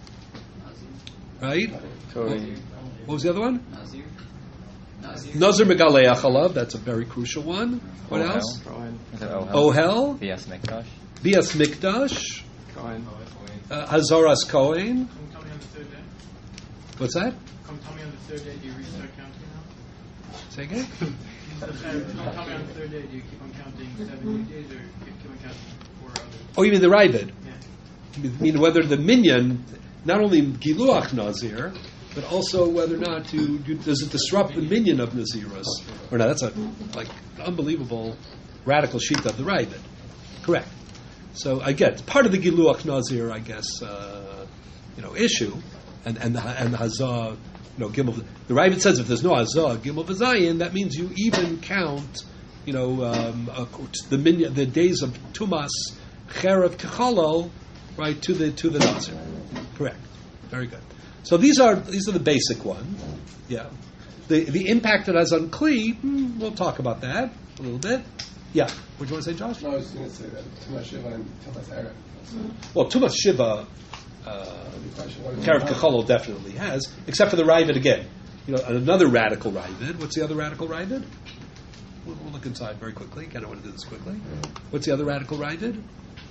Right? Tori. What was the other one? Nazir. Nazir. Nazir Megalei Achalav. That's a very crucial one. What Ohel. else? Cohen. Is it Ohel? Ohel. Bias Mikdash. Bias Mikdash. Cohen. Uh, Hazaras Kohen. Come tell me on the third day. What's that? Come tell me on the third day. Do you restart counting now? Say again? Come tell me on the third day. Do you keep on counting seventy days or keep on counting four others? Oh, you mean the Ravid? Yeah. You mean whether the minyan, not only Giluach Nazir, but also whether or not you, you, does it disrupt the minyan of Nazirus or not? That's a like unbelievable radical sheet of the Ravid. Correct. So I get part of the Giluach Nazir, I guess, uh, you know, issue, and and the, and the Hazah, you know, Gimel. The Ravid says if there's no Hazah, Gimel V'Zayin, that means you even count, you know, um, uh, the minyan, the days of Tumas, Cherev Kechalal, right to the to the Nazir. Correct. Very good. So these are these are the basic ones. Yeah. The the impact it has on Kli, hmm, we'll talk about that a little bit. Yeah. What do you want to say, Josh? No, I was going to say that Tumas Shiva and Tumas Erev. Well, Tumas Shiva, uh, Karev Kechalol definitely has, except for the Ravid again. You know, another radical Ravid. What's the other radical Ravid? We'll, we'll look inside very quickly. I don't want to do this quickly. What's the other radical Ravid?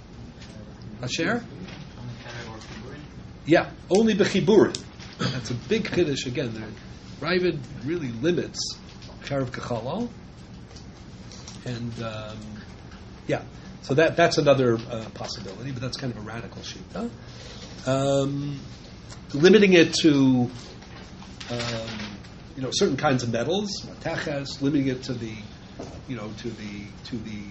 Asher? Yeah, only Bechiburin. That's a big Kiddush again. The Ravid really limits Karev Kechalol. And um, yeah, so that that's another uh, possibility, but that's kind of a radical shita. Um, limiting it to um, you know certain kinds of metals, mataches, limiting it to the you know to the to the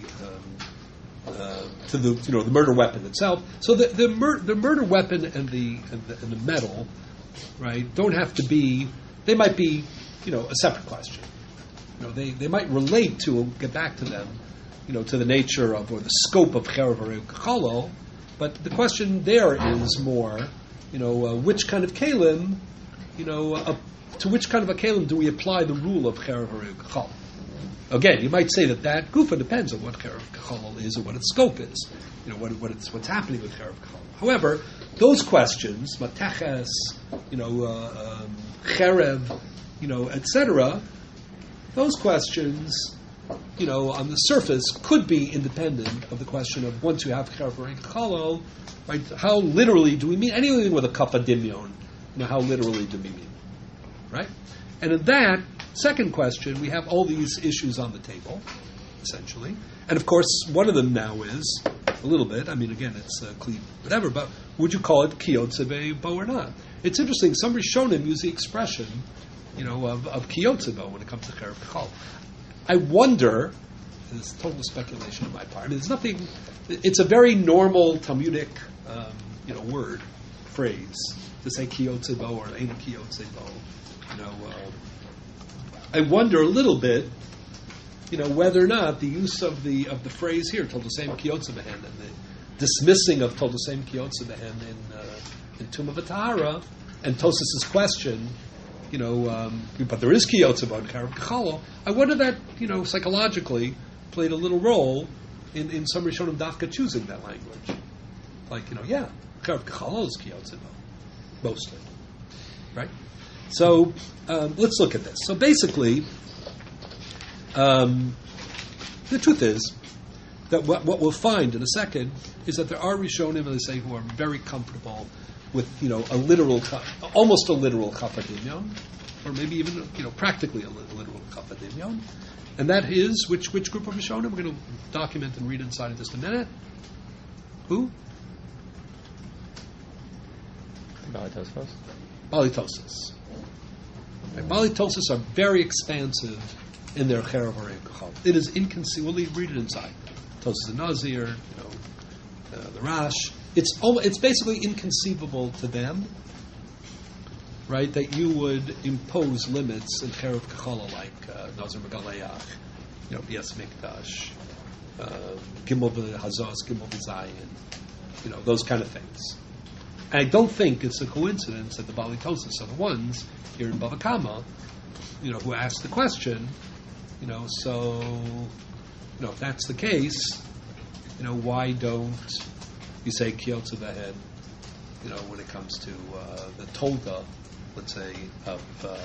um, uh, to the you know the murder weapon itself. So the the, mur- the murder weapon and the, and the and the metal, right, don't have to be. They might be you know a separate question. You know, they, they might relate to, we'll get back to them, you know, to the nature of or the scope of Cherev Kechalol, but the question there is more, you know, uh, which kind of kalim, you know, uh, to which kind of a kalim do we apply the rule of Cherev Kechalol? Again, you might say that that gufa depends on what Cherev Kechalol is or what its scope is, you know, what, what it's, what's happening with Cherev Kechalol. However, those questions, mataches, you know, uh, um, Cherev, you know, et cetera, those questions, you know, on the surface could be independent of the question of once you have Cherev Kechalol, right? How literally do we mean anything with a kappa dimyon? You know, how literally do we mean, right? And in that second question, we have all these issues on the table, essentially, and of course, one of them now is a little bit. I mean, again, it's uh, clean, whatever. But would you call it kiyotze bo or not? It's interesting. Some Rishonim use the expression, you know, of, of kiyotzebo when it comes to Cherev Kechalol. I wonder, and it's total speculation on my part, I mean, there's nothing, it's a very normal Talmudic, um, you know, word, phrase, to say kiyotzebo or ain't kiyotzebo, you know. Uh, I wonder a little bit, you know, whether or not the use of the of the phrase here, Toldoseim kiyotzebehen, and the dismissing of Toldoseim kiyotzebehen in, uh, in Tumah V'Tahara, and Tosas's question, you know, um, but there is kiyotze about Cherev Kechalol. I wonder that, you know, psychologically played a little role in, in some Rishonim Dafka choosing that language. Like, you know, yeah, Cherev Kechalol is kiyotze mostly, right? So um, let's look at this. So basically, um, the truth is that what, what we'll find in a second is that there are Rishonim, as they say, who are very comfortable with, you know, a literal, almost a literal chafadimyon, or maybe even, you know, practically a literal chafadimyon. And that is, which which group of Rishonim? We're going to document and read inside in just a minute. Who? Balitosos. Balitosos. Right. Balitosos are very expansive in their Cherev Harei Kachal. It is inconceivable. We'll read it inside. Tosos and Nazir, you know, uh, the Rash. It's almost, it's basically inconceivable to them, right, that you would impose limits in Cherev Kachal like uh, Nazir Megaleach, you know, Bias Mikdash, uh, Gimel Hazaz, Gimel Zayin, you know, those kind of things. And I don't think it's a coincidence that the Balitosis are the ones here in Bava Kama, you know, who asked the question, you know, so, you know, if that's the case, you know, why don't you say Kiyotza Behed, you know, when it comes to uh, the Tolda, let's say, of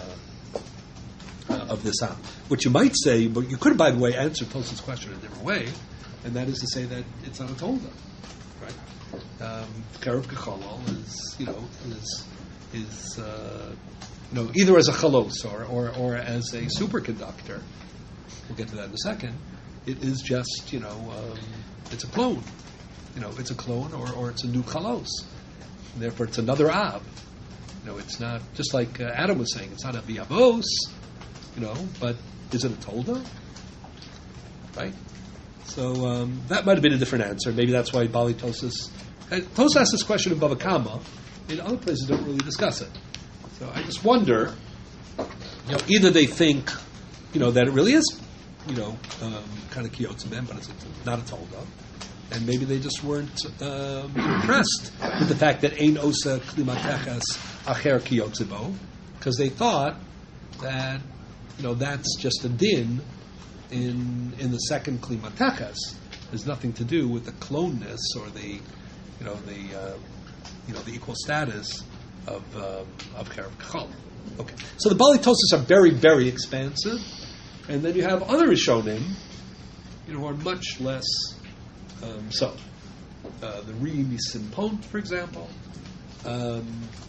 uh, uh, of this Am. What you might say, but you could, by the way, answer Tosa's question in a different way, and that is to say that it's not a Tolda, right? Um, Cherev Kacholol is, you know, is is uh, you know, either as a chalos or, or or as a superconductor. We'll get to that in a second. It is just, you know, um, it's a clone. You know, it's a clone or, or it's a new chalos. And therefore, it's another ab. You know, it's not, just like uh, Adam was saying, it's not a viavos, you know, but is it a tolda? Right? So um, that might have been a different answer. Maybe that's why Bali Tosis... Uh, Tosis asked this question in Bava Kama. In other places, don't really discuss it. So I just wonder, you know, either they think, you know, that it really is, you know, um, kind of Kiyotza Ben, but it's not a tolda. And maybe they just weren't um, impressed with the fact that Ein Osa Klimatechas Acher Kiyotza Bo, because they thought that, you know, that's just a din in in the second Klimatechas. There's nothing to do with the cloneness or the, you know, the uh, you know the equal status of um, of Cherev Kachal. Okay, so the Bali Tosis are very very expansive, and then you have other Rishonim, you know, who are much less. Um, so, uh, the Ri Simpont, for example, um,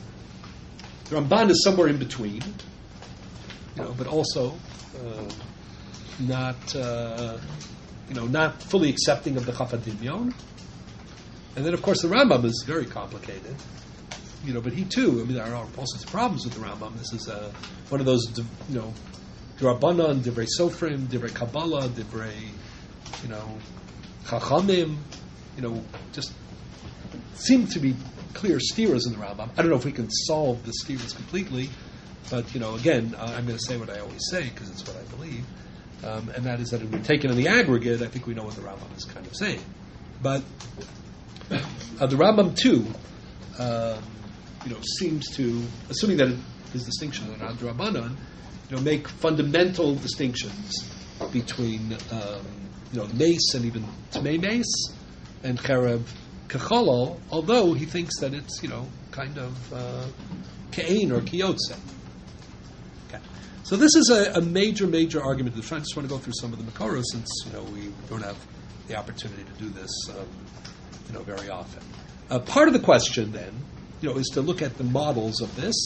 the Ramban is somewhere in between, you know, but also uh, not, uh, you know, not fully accepting of the Chafadimyon. And then, of course, the Rambam is very complicated, you know, but he too. I mean, there are all sorts of problems with the Rambam. This is uh, one of those, you know, Drabanan, Divrei Sofrim, Divrei Kabbalah, Divrei, you know. Chachamim, you know, just seem to be clear steers in the Rambam. I don't know if we can solve the steers completely, but, you know, again, uh, I'm going to say what I always say because it's what I believe, um, and that is that if we take it in the aggregate, I think we know what the Rambam is kind of saying. But uh, the Rambam, too, um, you know, seems to, assuming that his distinctions are not Drabanan, you know, make fundamental distinctions between um, you know, mace and even Tmei mace and Cherev Kacholol, although he thinks that it's, you know, kind of uh, Ke'ein or Kiyotze. Okay. So this is a, a major, major argument. I just want to go through some of the Makoros since, you know, we don't have the opportunity to do this, um, you know, very often. Uh, part of the question, then, you know, is to look at the models of this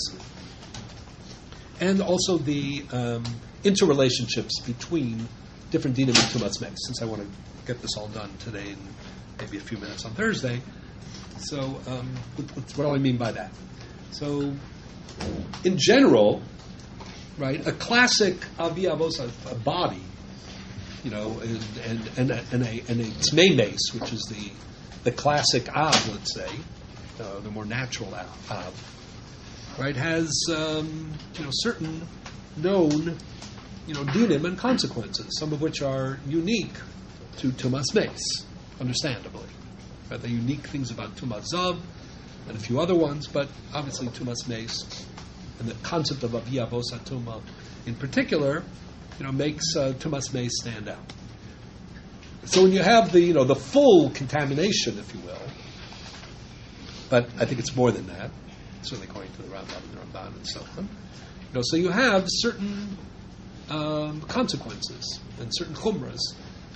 and also the um, interrelationships between different dinim and tumas meis, since I want to get this all done today and maybe a few minutes on Thursday. So, um, what, what do I mean by that? So, in general, right, a classic avi avos, a, a body, you know, and and and a, and a, and a tmei meis, which is the the classic av, let's say, uh, the more natural av, right, has um, you know certain known. You know, dinim and consequences, some of which are unique to Tumas Meis, understandably. Right? The unique things about Tumas Zav and a few other ones, but obviously Tumas Meis and the concept of Avi Avos HaTumah in particular, you know, makes uh, Tumas Meis stand out. So when you have the, you know, the full contamination, if you will, but I think it's more than that, certainly according to the Rambam and the Ramban and so on. You know, so you have certain Um, consequences and certain chumras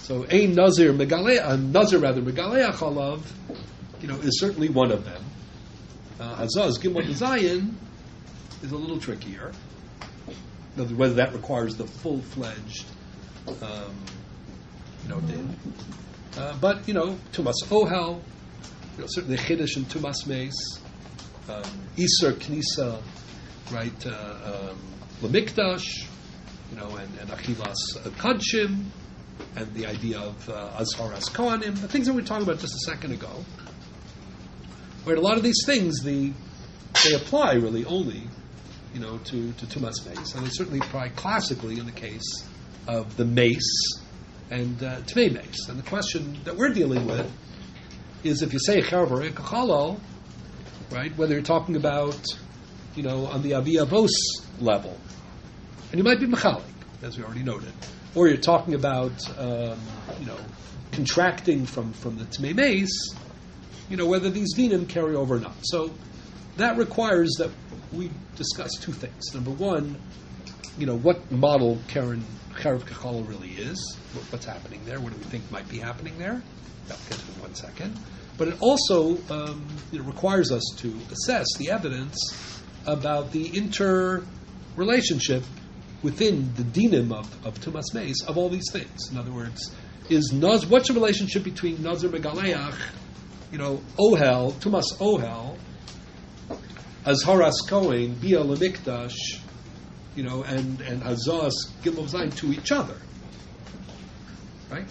So ein nazir megalei, a nazir rather megalei chalav, you know, is certainly one of them. Uh, Hazaz Gimel Zayin is a little trickier. Whether that requires the full-fledged, um, you know, din. Uh, but you know, Tumas Ohel, you know, certainly Chiddush and Tumas Meis, um, Iser Knisa, right? Uh, um, Lemikdash, you know, and, and Achilas uh, Kadshim, and the idea of uh, Azharas Kohanim, the things that we were talking about just a second ago. Where a lot of these things, the they apply really only, you know, to, to Tumas Meis, and they certainly apply classically in the case of the Mace and uh, Tmei Mace. And the question that we're dealing with is if you say Charav or Kachalal, right, whether you're talking about, you know, on the Aviyavos level, and you might be Mechalik, as we already noted, or you're talking about, um, you know, contracting from, from the Tmei Mace, you know, whether these dinim carry over or not. So that requires that we discuss two things. Number one, you know, what model Karen Charav Kachala really is, what, what's happening there, what do we think might be happening there? I'll get to it in one second. But it also um, you know, requires us to assess the evidence about the interrelationship within the dinim of, of Tumas Meis of all these things. In other words, is Naz, what's the relationship between Nazir Megaleach, you know, Ohel, Tumas Ohel, Azharas Kohen, Bia Lemikdash, you know, and, and Hazaz Gimel Zayin to each other. Right?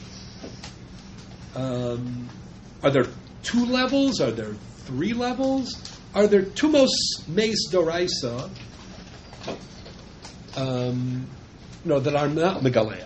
Um, are there two levels? Are there three levels? Are there Tumos Meis Doraisa, um, you know, that are not Megaleach?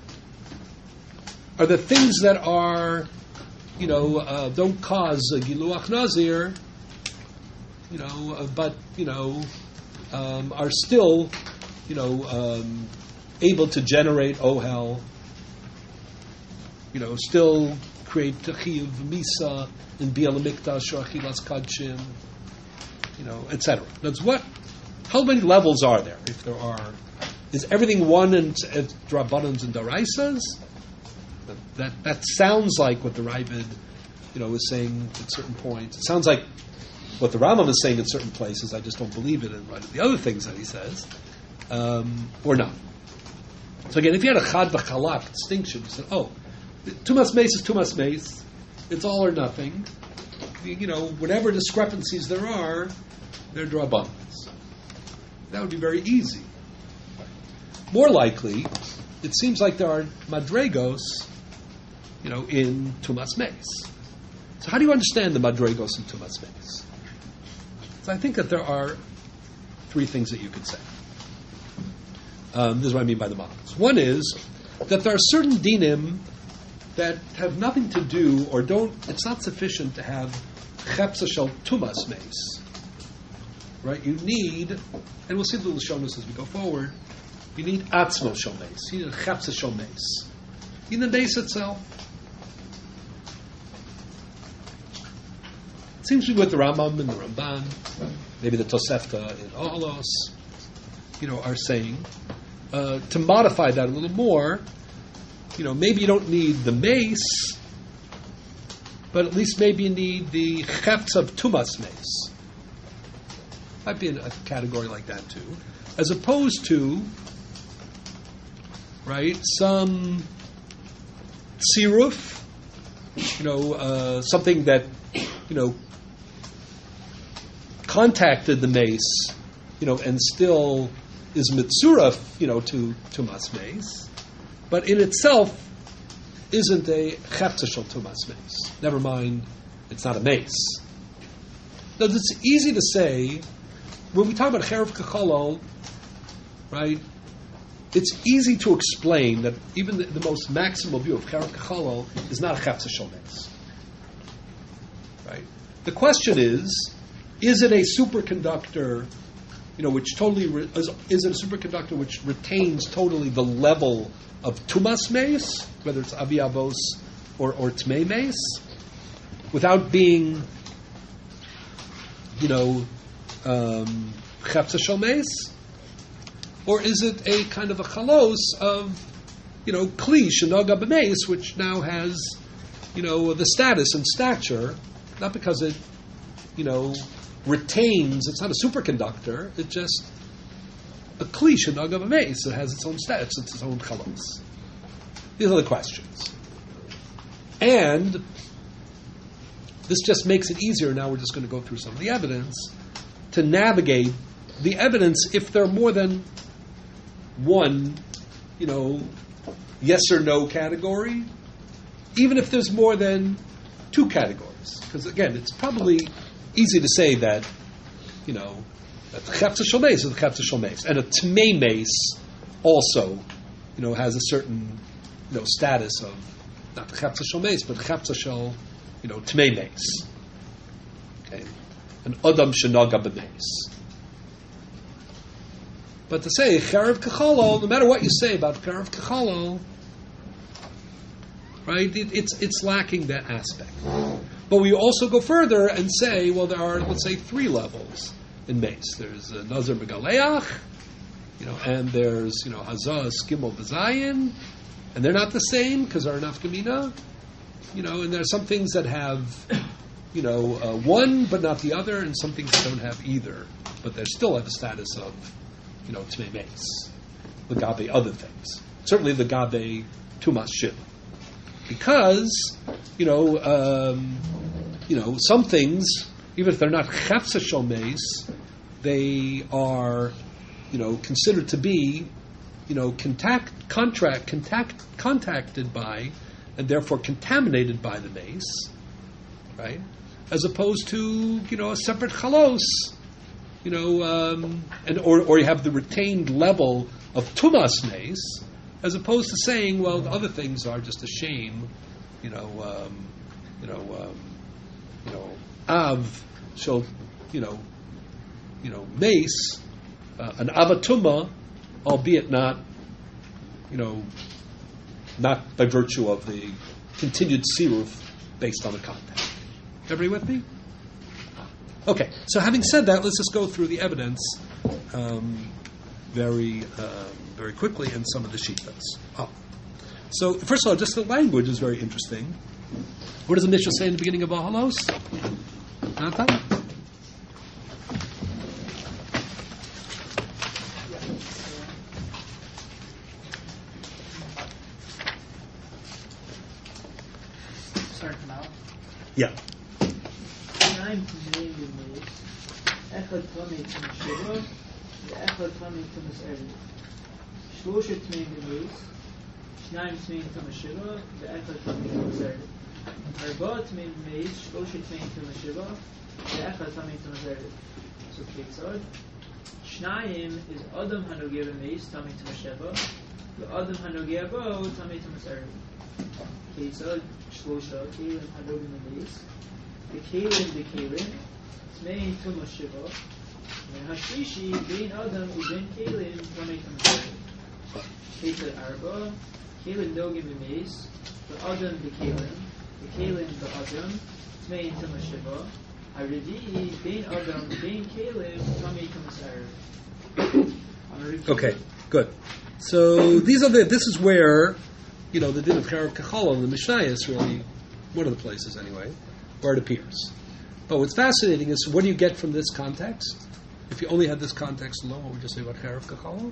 Are there things that are, you know, uh, don't cause a Giluach Nazir, you know, uh, but, you know, um, are still, you know, um, able to generate Ohel, you know, still create Techiv Misa in Biel Mikdash or Achilas Kadshim, you know, et cetera. That's what, how many levels are there, if there are? Is everything one and Drabanans and Daraisas? That that sounds like what the Ravid, you know, is saying at certain points. It sounds like what the Rambam is saying in certain places. I just don't believe it in right the other things that he says, um, or not. So again, if you had a chad v'chalak distinction, you said, oh, Tumas Meis is Tumas Meis. It's all or nothing. You know, whatever discrepancies there are, they're drabanans. That would be very easy. More likely, it seems like there are madregos, you know, in Tumas Meis. So how do you understand the madregos in Tumas Meis? So I think that there are three things that you could say. Um, this is what I mean by the models. One is that there are certain dinim that have nothing to do or don't, it's not sufficient to have chepsa shel Tumas Meis. Right? You need, and we'll see the Lashonos as we go forward, you need atzmo shel Meis. You need a chepsa shel Meis. In the base itself. It seems to be what the Rambam and the Ramban, maybe the Tosefta in Ohalos, you know, are saying. Uh, to modify that a little more, you know, maybe you don't need the mace, but at least maybe you need the chefts of Tumas Meis. Might be in a category like that too. As opposed to, right, some siruf, you know, uh, something that, you know, contacted the mace, you know, and still is mitzuraf, you know, to Tumas Meis, but in itself isn't a chefta shel Tumas Meis. Never mind, it's not a mace. Now, it's easy to say, when we talk about Charav Kachalal, right, it's easy to explain that even the, the most maximal view of Charav Kachalal is not a chefta shel Meis. Right? The question is, is it a superconductor, you know, which totally re- is, is it a superconductor which retains totally the level of Tumas Meis, whether it's Aviyavos or, or Tmei Meis, without being, you know, um, Chepsa Shel Meis? Or is it a kind of a chalos of, you know, kli shenaga b'meis, which now has, you know, the status and stature, not because it, you know, retains. It's not a superconductor. It's just a kli shenaga b'meis. It has its own status. It's its own chalos. These are the questions, and this just makes it easier. Now we're just going to go through some of the evidence to navigate the evidence if there are more than one, you know, yes or no category, even if there's more than two categories. Because again, it's probably easy to say that, you know, that the chepsa shel meis is the chepsa shel meis, and a tmei meis also, you know, has a certain, you know, status of not the chepsa shel meis, but the chepsa shel, you know, tmei meis. Okay, an adam shenaga b'meis. But to say charav kachalo, no matter what you say about charav kachalo, right, it, it's it's lacking that aspect. But we also go further and say, well, there are, let's say, three levels in mace. There's uh, nazar megaleach, you know, and there's, you know, hazah, skimel, v'zayin, and they're not the same because they're nafkamina, you know, and there are some things that have, you know, uh, one but not the other, and some things that don't have either, but they still have a status of, you know, tmei meis, legabe other things. Certainly legabe tumas shiva. Because, you know, um, you know, some things, even if they're not chepsa shel meis, they are, you know, considered to be, you know, contact, contract, contact, contacted by, and therefore contaminated by the mace, right? As opposed to, you know, a separate chalos, you know, um, and or or you have the retained level of tumas mace, as opposed to saying, well, the other things are just a shame, you know, um, you know, um, you know, av shall, you know, you know, mace, uh, an avatuma, albeit not, you know, not by virtue of the continued siruf based on the contact. Everybody with me? Okay, so having said that, let's just go through the evidence um, very, uh, very quickly and some of the shittas. Oh. So, first of all, just the language is very interesting. What does the Mishnah say in the beginning of Ahalos? Natan? Yeah. שניים תמימים במאיס, אחד תמיד תמשבו, ואחד תמיד תמסערי. שלושה תמימים במאיס, שניים תמימים תמשבו, ואחד תמיד תמסערי. ארבעה תמימים במאיס, שלושה תמימים תמשבו, ואחד תמיד תמסערי. So כיצד? שניים is אדם הנוגע במאיס, תמיד תמשבו, ואדם הנוגע בו, תמיד תמסערי. כיצד? שלושה כלים הנוגעים במאיס, וכלים בכלים, טמאי תומא שבע, והשלישי בין אדם ובין כלים טמאי תומא שבע. כיצד ארבע, כלים נוגעים במאיס, ואדם בכלים, וכלים באדם, טמאי תומא שבע. הרביעי בין אדם ובין כלים טמאי תומא שבע. Okay, good. So these are the. This is where, you know, the din of Charav Kachala in the Mishnah is really one of the places, anyway, where it appears. But what's fascinating is, what do you get from this context? If you only had this context alone, what would you say about Charav Kachala?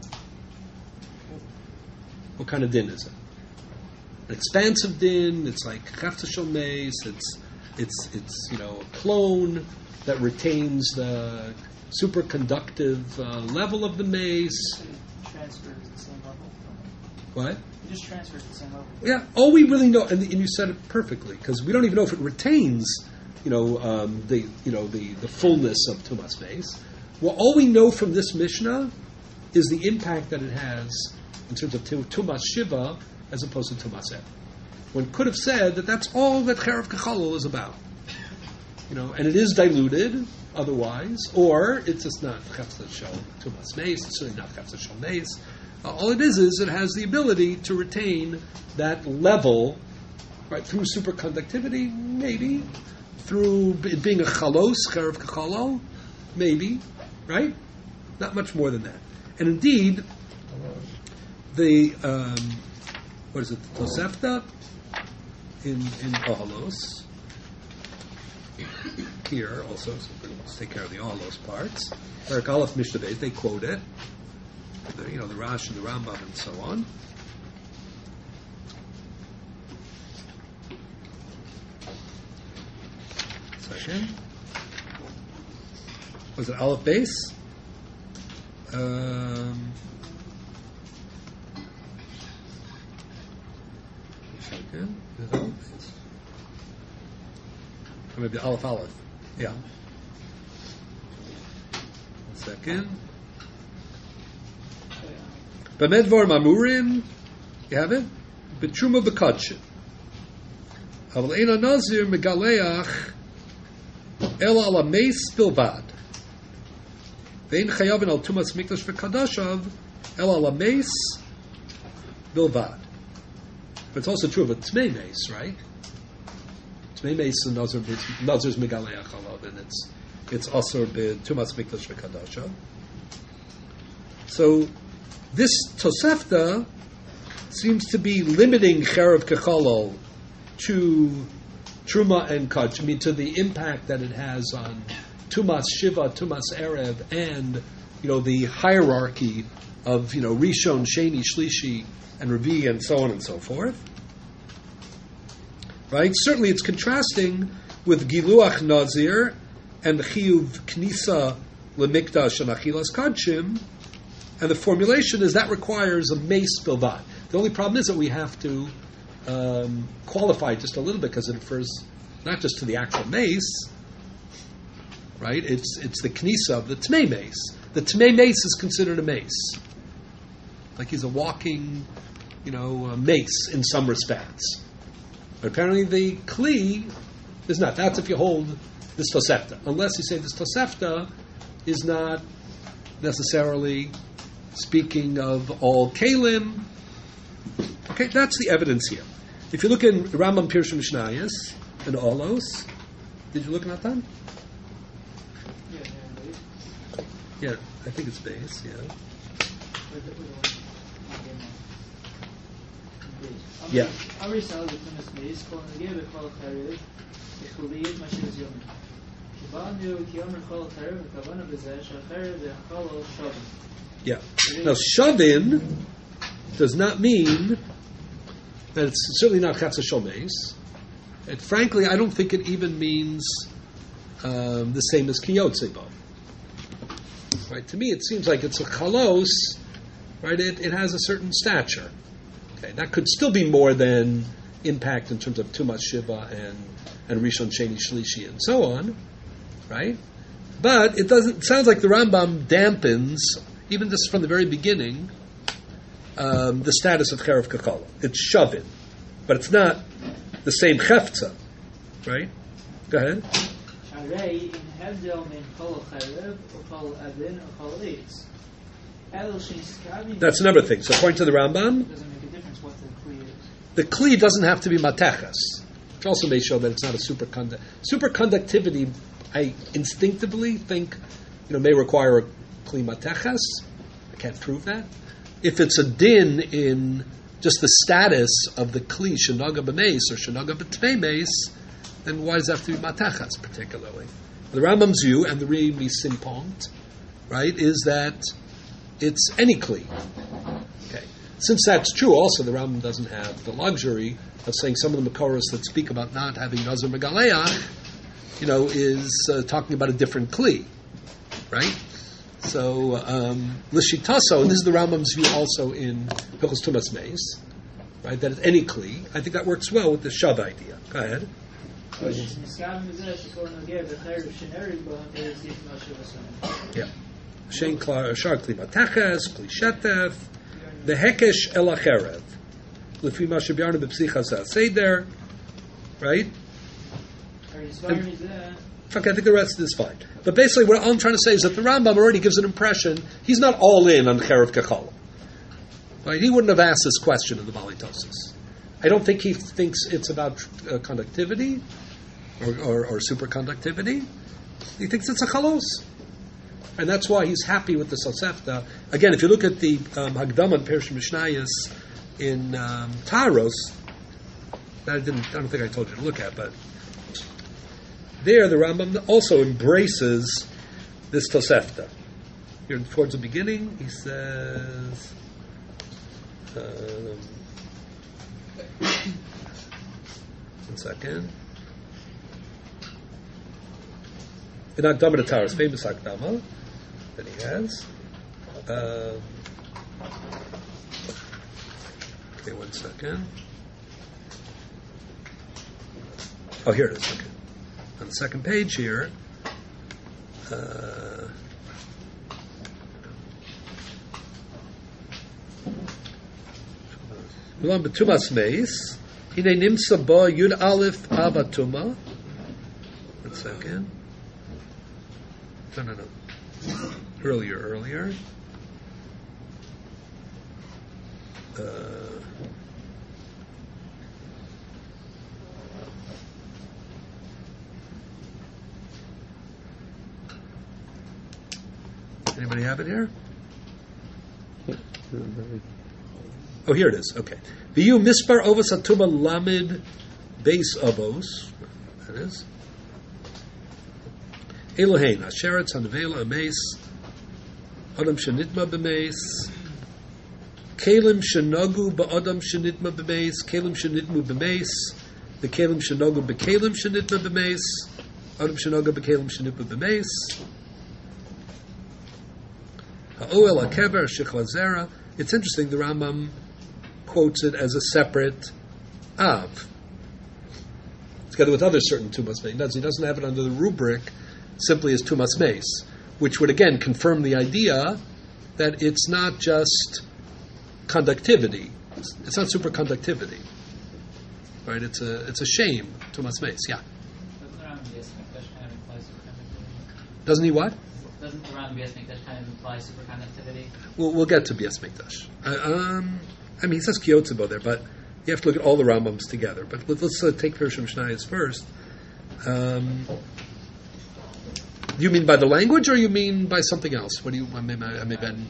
What kind of din is it? An expansive din. It's like Chafta Shel Meis. It's it's it's you know, a clone that retains the superconductive uh, level of the mace. Transfers to the same level. What? It just transfers to the same level. Yeah, all we really know, and, and you said it perfectly, because we don't even know if it retains, you know, um, the you know the, the fullness of Tumas Meis. Well, all we know from this Mishnah is the impact that it has in terms of Tumas Shiva as opposed to Tumas Ev. One could have said that that's all that Charav Kachalol is about, you know, and it is diluted otherwise, or it's just not Chafza Shel Tumas Meis. It's certainly not Chafza Shel Meis. Uh, all it is is it has the ability to retain that level, right, through superconductivity, maybe, through b- being a chalos, charav kachalo, maybe, right? Not much more than that. And indeed, the um, what is it, the Tosefta in, in Ohalos. Here also, so let's take care of the Ohalos parts. Perak Aleph Mishnah Beis, they quote it. The, you know, the Rash and the Rambam and so on. Second. Was it Aleph Beis? Um, second. Is it Aleph Beis? Or maybe Aleph Aleph. Yeah. Second. B'medvar Mamurim, you have it? B'truma b'kadshin. Aval eina nazir megaleach el ala meis bilvad. Vein chayavin al tumas mikdash v'kadashav el ala meis bilvad. But it's also true of a tmei meis, right? Tmei meis and nazir nazir's megaleach alav, and it's it's also b'tumas mikdash v'kadashav. So this Tosefta seems to be limiting Cherev Kechalol to Truma and Kadsh, I mean to the impact that it has on Tumas Shiva, Tumas Erev, and you know the hierarchy of you know Rishon, Sheni, Shlishi, and Revi, and so on and so forth. Right? Certainly, it's contrasting with Giluach Nazir and the Chiyuv Knisa Lemikdash and Achilas Kadshim. And the formulation is that requires a mace bilvad. The only problem is that we have to um, qualify it just a little bit because it refers not just to the actual mace, right? It's it's the knisa of the tmei mace. The tmei mace is considered a mace, like he's a walking, you know, a mace in some respects. But apparently the kli is not. That's if you hold this tosefta, unless you say this tosefta is not necessarily speaking of all kalim. Okay, that's the evidence here. If you look in Rambam Pirush Mishnayos and Olos, did you look at that? Yeah, yeah, Yeah, I think it's base. Yeah. Yeah. Amri Sal B'Tumas Meis Kol Negeh B'Chol Charev B'Chuliyit Mashiach Yom. Kibanu Ki Omer Chol Charev V'Kavana B'Zeh Shacharev V'Chol Shavin. Yeah. Now, shavin does not mean that it's certainly not chatza shomes. And frankly, I don't think it even means um, the same as kiyotzebo. Right? To me, it seems like it's a chalos. Right? It, it has a certain stature. Okay, that could still be more than impact in terms of tumas shiva and and rishon sheni shlishi and so on. Right? But it doesn't. It sounds like the Rambam dampens, even just from the very beginning, um, the status of Cherev Kechalol. It's shavin, but it's not the same cheftza, right? Go ahead. That's another thing. So according to the Rambam, It doesn't make a difference what the kli is. the kli doesn't have to be matechas, which also may show that it's not a superconduct. Superconductivity, I instinctively think, you know, may require a kli matechas. I can't prove that. If it's a din in just the status of the kli shenaga b'meis or shenaga b'tmei meis, then why does it have to be matechas particularly? The Rambam's view and the Ri Misimpont, right, is that it's any kli. Okay. Since that's true, also the Rambam doesn't have the luxury of saying some of the Makoros that speak about not having Nazir Megaleach, you know, is uh, talking about a different kli, right? So, um, Lishitaso, and this is the Rambam's view also in Hilchos Tumas Meis, right, that it's any kli. I think that works well with the Shav idea. Go ahead. Yeah. Shein Shar Kli Matachas, Kli Shetef, the Hekesh El Acherev, Lefi Ma Shebiarnu B'Psichas HaSeder, right? Okay, I think the rest is fine. But basically, what I'm trying to say is that the Rambam already gives an impression he's not all in on Cherev Kechalol. Right? He wouldn't have asked this question in the Balitosis. I don't think he thinks it's about uh, conductivity or, or, or superconductivity. He thinks it's a chalos. And that's why he's happy with the Tosefta. Again, if you look at the um, Hagdama and Perush Mishnayos in um, Taros, that I didn't. I don't think I told you to look at, but there the Rambam also embraces this Tosefta. Here towards the beginning, he says. Um, one second. In Akdama to Taros, famous Akdama that he has. Um, okay, one second. Oh, here it is. Okay. On the second page here. Uh, Milan betumas meis. Hine nimsa ba yud aleph abatuma. One second. No, no, no. Earlier, earlier. Uh, anybody have it here? Oh, here it is. Okay. V'yu mispar ovos atuma lamid base avos. That is. Elohein asheretz hanavela ameis adam shenitma b'meis kelim shenogu ba'adam shenitma b'meis kelim shenitmu b'meis the kelim shenogu b'kelim shenitma b'meis adam shenogu b'kelim shenitma b'meis ha'oel hakever shechlazera. It's interesting. The Rambam quotes it as a separate av, together with other certain tumas meis. He doesn't have it under the rubric simply as tumas meis, which would again confirm the idea that it's not just conductivity. It's not superconductivity, right? It's a it's a shame, tumas meis. Yeah. Doesn't the Rambam Beis Mikdash kind of imply superconductivity? Doesn't he what? Doesn't the Rambam Beis Mikdash kind of imply superconductivity? We'll we'll get to Beis Mikdash. Uh, um, I mean, he says Kiyotzubo there, but you have to look at all the Rambams together. But let, let's uh, take Pirushim Mishnayos first. Um, you mean by the language, or you mean by something else? What do you? I may, I may been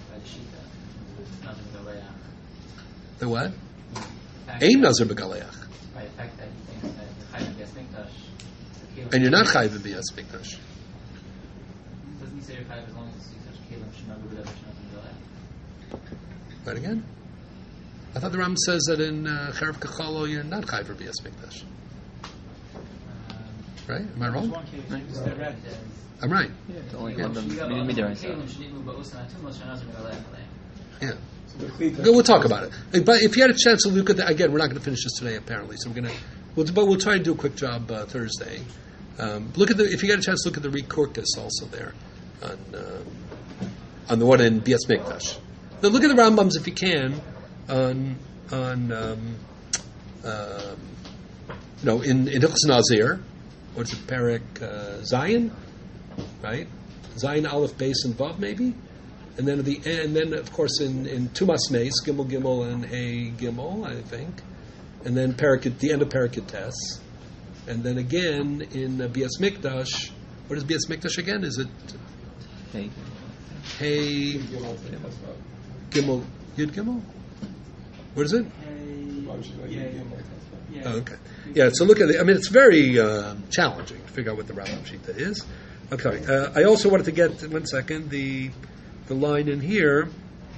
the what? Aim Nazir Begaleach. By the fact that he thinks that you're Chayv in Beis Mikdash, and you're not Chayv in Beis Mikdash. Doesn't he say you're Chayv as long as you touch Kelim Shenogu B'Davar Shenogu B'Galeh? Right again. I thought the Ram says that in uh, Cherev Kachalo you're not Chayv for Beis Mikdash. Um, Right? Am I wrong? One case, it's the red. I'm right. It's only Yeah. one of them. Kelim Midiraisa. Shenimu Ba'usan Atumos Shenazir B'Galeh. Yeah. So the Klita- We'll talk about it. But if you had a chance to look at that, again, we're not going to finish this today, apparently. So we're going to, we'll, but we'll try and do a quick job uh, Thursday. Um, look at the, if you get a chance, look at the Rekorkus also there, on um, on the one in Beis Mikdash. Now look at the Rambams if you can, on on um, um, you know in in Hilchos Nazir, what's it, Perek uh, Zion, right? Zion Aleph Beis and Vav maybe. And then at the end, and then of course in, in Tumas Meis, Gimel Gimel and Hey Gimel, I think, and then Parakit, the end of Parakit Tes, and then again in uh, Beis Mikdash. What is Beis Mikdash again? Is it Hey. Hey Gimel Yud Gimel? What is it? Yeah, yeah. Oh, okay, yeah. So look at it. I mean, it's very uh, challenging to figure out what the Rambam Shita is. Okay, uh, I also wanted to get one second the. The line in here,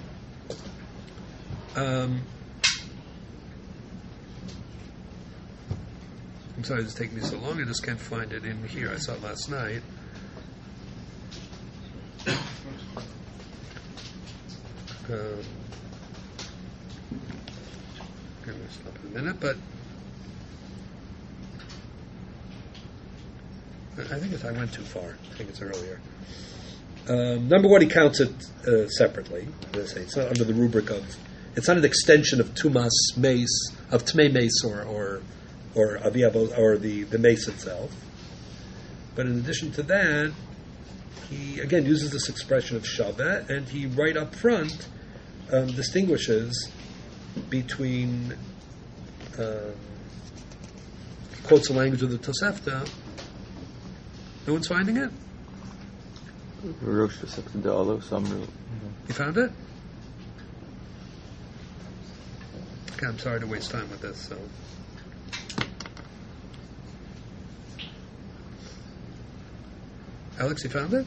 um, I'm sorry it's taking me so long, I just can't find it in here. I saw it last night. Um, I'm going to stop in a minute, but I think it's, I went too far. I think it's earlier. Um, number one, he counts it uh, separately. As I say, it's not under the rubric of. It's not an extension of Tumas Meis, of Tmei Meis, or or or Aviavo, or the the Meis itself. But in addition to that, he again uses this expression of Shaveh, and he right up front um, distinguishes between. Um, he quotes the language of the Tosefta. No one's finding it. Rosh Hashanah Da'alo Samru. You found it? Okay, I'm sorry to waste time with this. So, Alex, you found it?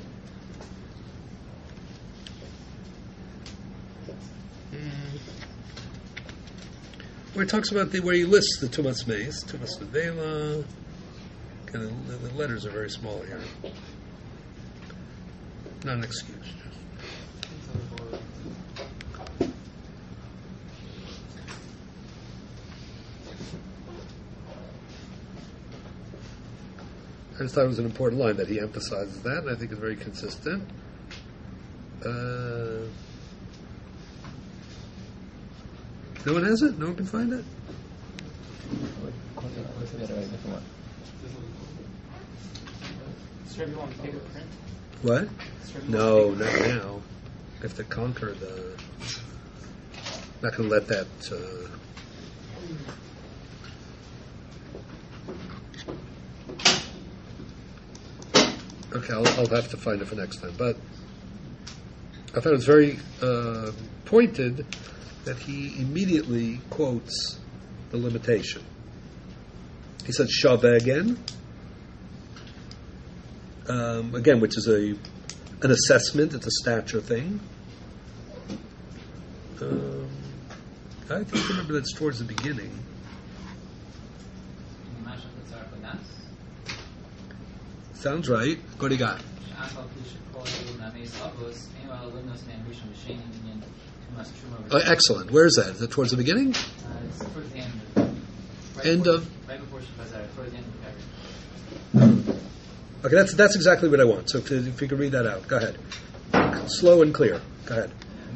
Mm. Where it talks about the where he lists the Tumas Meis, Tumas Nevela. Okay, the, the letters are very small here. Not an excuse. I just thought it was an important line that he emphasizes that, and I think it's very consistent. Uh, no one has it? No one can find it? What? No, not now. I have to conquer the... Not going to let that... Uh, Okay, I'll, I'll have to find it for next time. But I thought it was very uh, pointed that he immediately quotes the limitation. He said Shaveh again, um, again, which is a an assessment. It's a stature thing. Um, I think I remember that's towards the beginning. Sounds right. What do you got? Oh, excellent. Where is that? Is that towards the beginning? Uh, it's towards the end. Right end before, of. Right before Shafazar, towards the end of the paragraph. Okay, that's that's exactly what I want. So if, if you could read that out, go ahead. Slow and clear. Go ahead.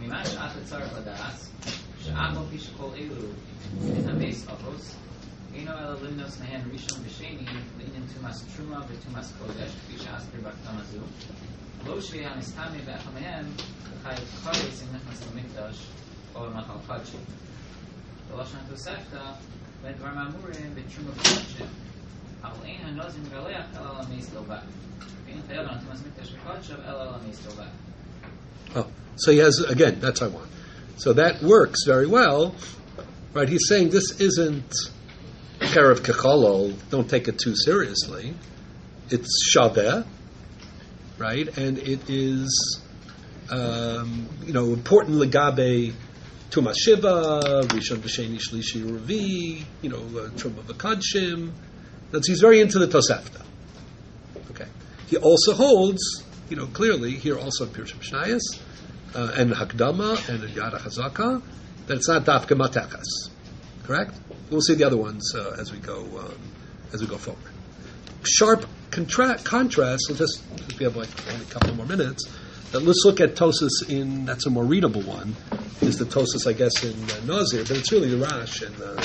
אינו אלא למנוס מהן ראשון ושני לעניין תומאס טרומה ותומאס קודש כפי שאסביר בהקדמה זו לא שיהיה מסתמי באחד מהם חי חורס אם נכנס למקדש או במאכל קודשי ולשון התוספתא בין דברים האמורים בתרומה וקודשם אבל אין הנוזים מגלח אלא למייס בלבד ואין חייב על תומאס מקדש וקודשם אלא למייס בלבד. Oh, so he has, again, that's what I want. So that works very well, right? He's saying this isn't Kerev Kecholol, don't take it too seriously. It's Shaveh, right? And it is, um, you know, important Legabe Tumas Shiva, Rishon V'Sheni Shlishi Revi, you know, uh, Truma V'Kadshim. That's, he's very into the Tosefta. Okay. He also holds, you know, clearly, here also in Pirush Mishnayos, uh, and Hakdama, and in Yada Chazaka, that it's not Dafka Matechas. Correct? We'll see the other ones uh, as we go um, as we go forward. Sharp contra- contrast. So just because we have like only a couple more minutes, uh, let's look at Tosas in that's a more readable one. Is the Tosas I guess in uh, Nazir, but it's really the Rash and uh,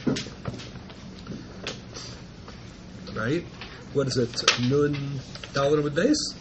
right. What is it? Nun Dalet with base.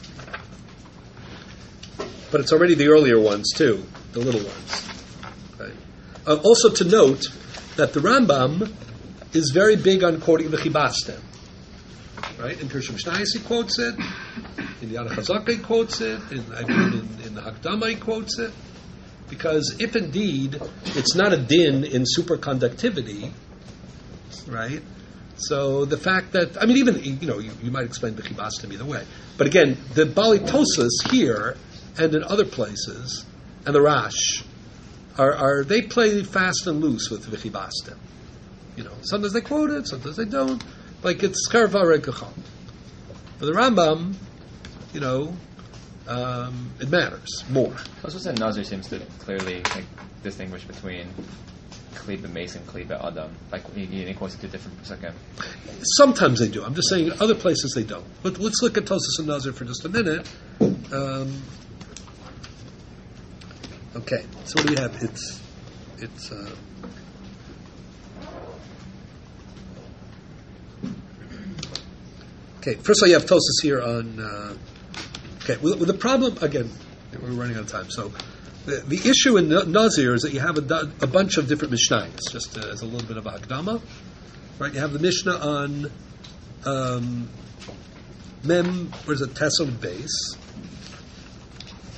But it's already the earlier ones too, the little ones. Right. Uh, also to note that the Rambam is very big on quoting the Chibastem. Right? In Pirush Mishnayos he quotes it, in the Yad HaChazaka he quotes it, in, I mean, in, in the Hakdama he quotes it, because if indeed it's not a din in superconductivity, right? So the fact that, I mean, even, you know, you, you might explain the Chibastem either way, but again, the Bali Tosas here and in other places, and the Rash, Are, are they play fast and loose with V'chibastem? You know, sometimes they quote it, sometimes they don't. Like it's Karva Rekacham. For the Rambam, you know, um, it matters more. Also said Nazir seems to clearly like, distinguish between Kliba Mace and Kliba Adam. Like he, he quotes it to different psukim. Sometimes they do. I'm just saying in other places they don't. But let's look at Tosas and Nazir for just a minute. Um, Okay, so what do we have? It's, it's. Uh, okay, first of all, you have Tosas here on. Uh, okay, with, with the problem again, we're running out of time. So, the, the issue in Nazir is that you have a, a bunch of different Mishnayos, just uh, as a little bit of a Hakdama, right? You have the Mishnah on um, Mem. Where's it? Tesson base.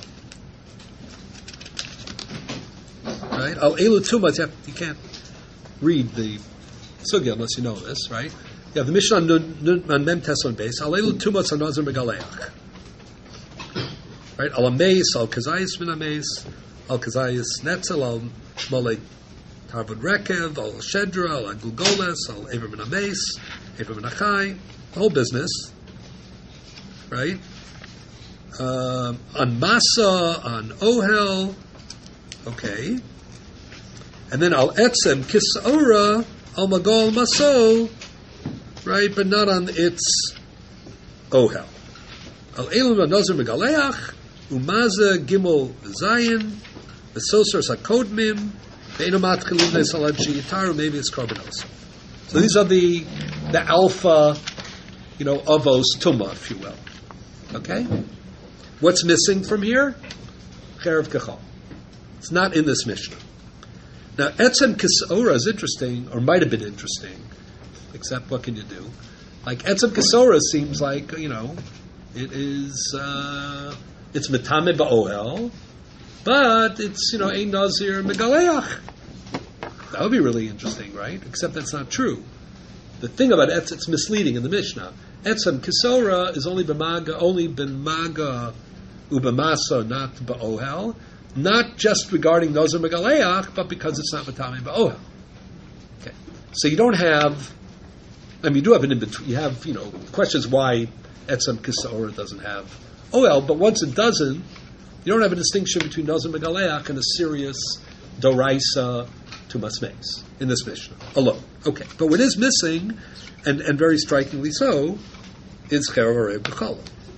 Right? Al elu tumas, you can't. read the sugya unless you know this, right? You have the Mishnah on Nun- Nun- on Mem Teson base. Alelu tumos hanazir megaleach. Right? Al ameis, al kazayis min ameis, al kazayis netzel, al molei tarvud rekev, al shedra, al gulgoles, al ever min ameis, ever min achai, the whole business. Right? Um, on masa, on ohel, okay. And then al etzem kisora, al magol maso, right, but not on its ohel. Al elum anozir megaleach, umaza gimel zayin, v'sosar sakodmim, ve'enomat chilim nesalad sheyitaru, maybe it's karbonos. So these are the the alpha, you know, avos tuma, if you will. Okay? What's missing from here? Cherev kachal. It's not in this Mishnah. Now, etzem kisora is interesting, or might have been interesting, except what can you do? Like etzem kisora seems like, you know, it is uh, it's metame ba'ohel, but it's, you know, ein nazir megaleach. That would be really interesting, right? Except that's not true. The thing about etz, it's misleading in the Mishnah. Etzem kisora is only b'maga, only b'maga ubamasa, not ba'ohel. Not just regarding nazir megaleach, but because it's not metame ba'ohel. Okay, so you don't have. I mean, you do have an in between. You have, you know, questions why etzem kisora doesn't have oel, but once it doesn't, you don't have a distinction between nazir megaleach and a serious doraisa tumas meis in this Mishnah alone. Okay, but what is missing, and, and very strikingly so, is cherev arev b'chala.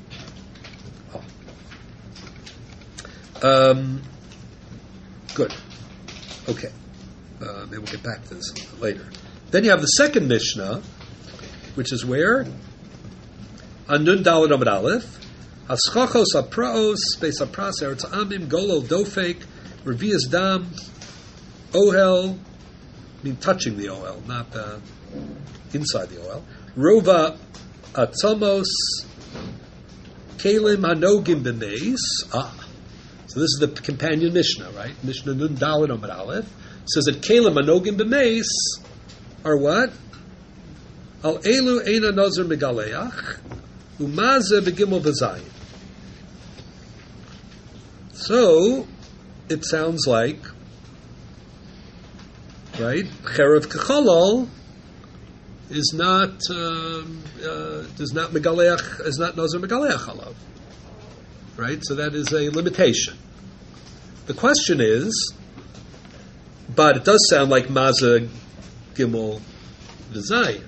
Oh. Um, good. Okay, uh, maybe we'll get back to this a little later. Then you have the second Mishnah, which is where? On Nun Daled Amud Aleph, Haschachos Apraos, Beis Apras Eretz Amim, Golol Dofek, Revias Dam, Ohel, I mean touching the Ohel, not uh, inside the Ohel. Rova Atzamos, Kalim Hanogim B'meis. Ah, so this is the companion Mishnah, right? Mishnah Nun Daled Amud Aleph says that Kalim Hanogim B'meis are what? Al elu eina nazir megaleach, umaze begimel v'zayin. So it sounds like, right? Cherev kachalal is not um, uh, does not megaleach is not nazir megaleach alav, right? So that is a limitation. The question is, but it does sound like maze gimel v'zayin.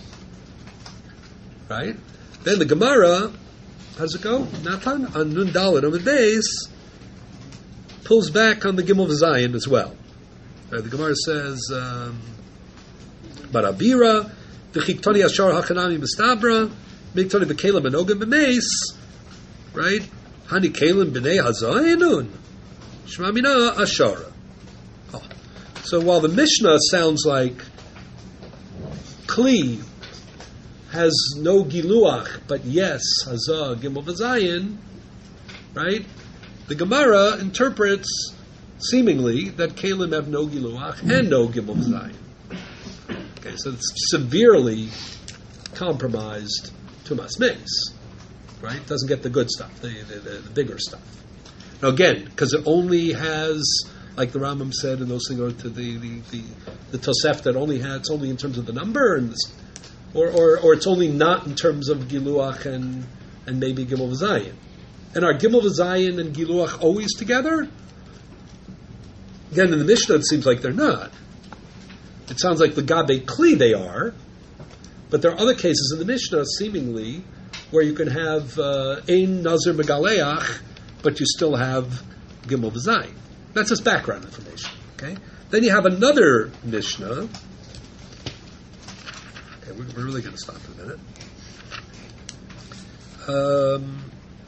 Right? Then the Gemara, how does it go? Natan on Nun Daled on the base pulls back on the Gimel V'Zayin as well. Right, the Gemara says, um, Barabira, v'chiktoni ashar hachanami mistabra, miktoni b'kelim benogim b'meis, right? Hani kelim b'nei hazayinun, shma mina ashara. Oh. So while the Mishnah sounds like Kli has no giluach, but yes, hazah, gimel v'zayin, right? The Gemara interprets, seemingly, that Kalim have no giluach and no gimel v'zayin. Okay, so it's severely compromised tumas meis, right? Doesn't get the good stuff, the, the, the, the bigger stuff. Now again, because it only has, like the Rambam said, and those things go to the the the, the Tosef that only has, it's only in terms of the number and this, Or, or, or it's only not in terms of Giluach and, and maybe Gimel V'Zayin. And are Gimel V'Zayin and Giluach always together? Again, in the Mishnah, it seems like they're not. It sounds like the Gabe Kli they are, but there are other cases in the Mishnah, seemingly, where you can have uh, Ein Nazir Megaleach, but you still have Gimel V'Zayin. That's just background information. Okay. Then you have another Mishnah. We're really going to stop in a minute. Um,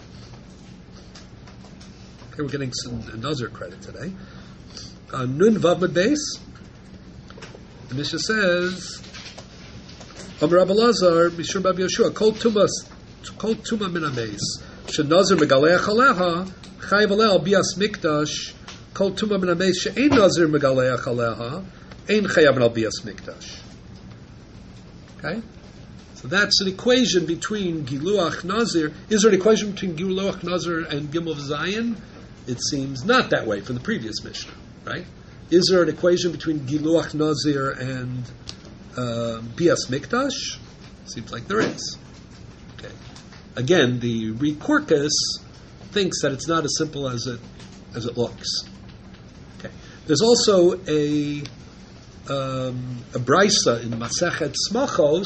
okay, we're getting some Nazir credit today. Uh, Nun Vav Mid Beis. The Mishnah says, Amar Rabbi Lazar, Mishum Rabbi Yeshua, Kol Tumas, Kol Tuma Min Ameis, Shenazir Megaleach Aleha, Chayiv Aleh Bias Mikdash, Kol Tuma Min Ameis, She'ein Nazir Megaleach Aleha, ein chayav al bias mikdash. Okay, so that's an equation between Giluach Nazir. Is there an equation between Giluach Nazir and Gimel Zayin? It seems not that way from the previous Mishnah, right? Is there an equation between Giluach Nazir and uh, Bias Mikdash? Seems like there is. Okay. Again, the Rekorkus thinks that it's not as simple as it as it looks. Okay. There's also a um, a brisa in Masechet Smachos,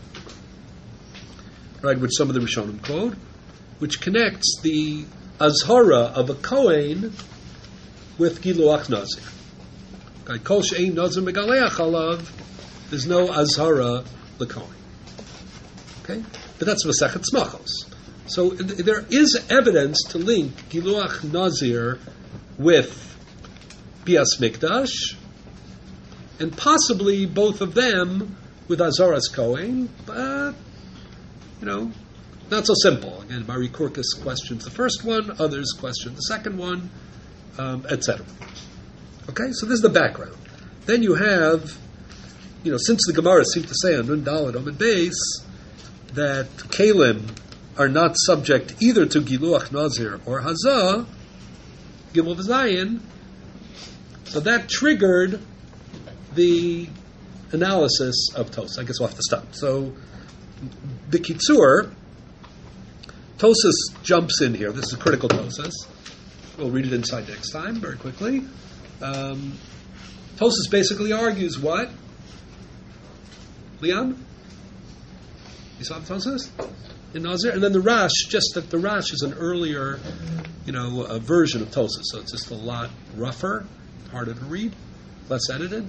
right, which some of the Rishonim quote, which connects the azhara of a Kohen with Giluach Nazir. Okay, Kol she'ein Nazir megaleach alav, there's no azhara l'Kohen. Okay, but that's Masechet Smachos. So th- there is evidence to link Giluach Nazir with Bias Mikdash, and possibly both of them with Azaras Kohen, but you know, not so simple. Again, Mari Korkus questions the first one, others question the second one, um, et cetera. Okay, so this is the background. Then you have, you know, since the Gemara seems to say on Nun Daled Amud Beis that Kalim are not subject either to Giluach Nazir or Hazah, Gimel V'Zayin, so that triggered the analysis of Tos. I guess we'll have to stop. So, B'Kitzur, Tosas jumps in here. This is a critical Tosas. We'll read it inside next time, very quickly. Um, Tosas basically argues what? Leon? You saw the Tosas? In Nazir? And then the Rash, just that the Rash is an earlier, you know, a version of Tosas, so it's just a lot rougher, harder to read, less edited.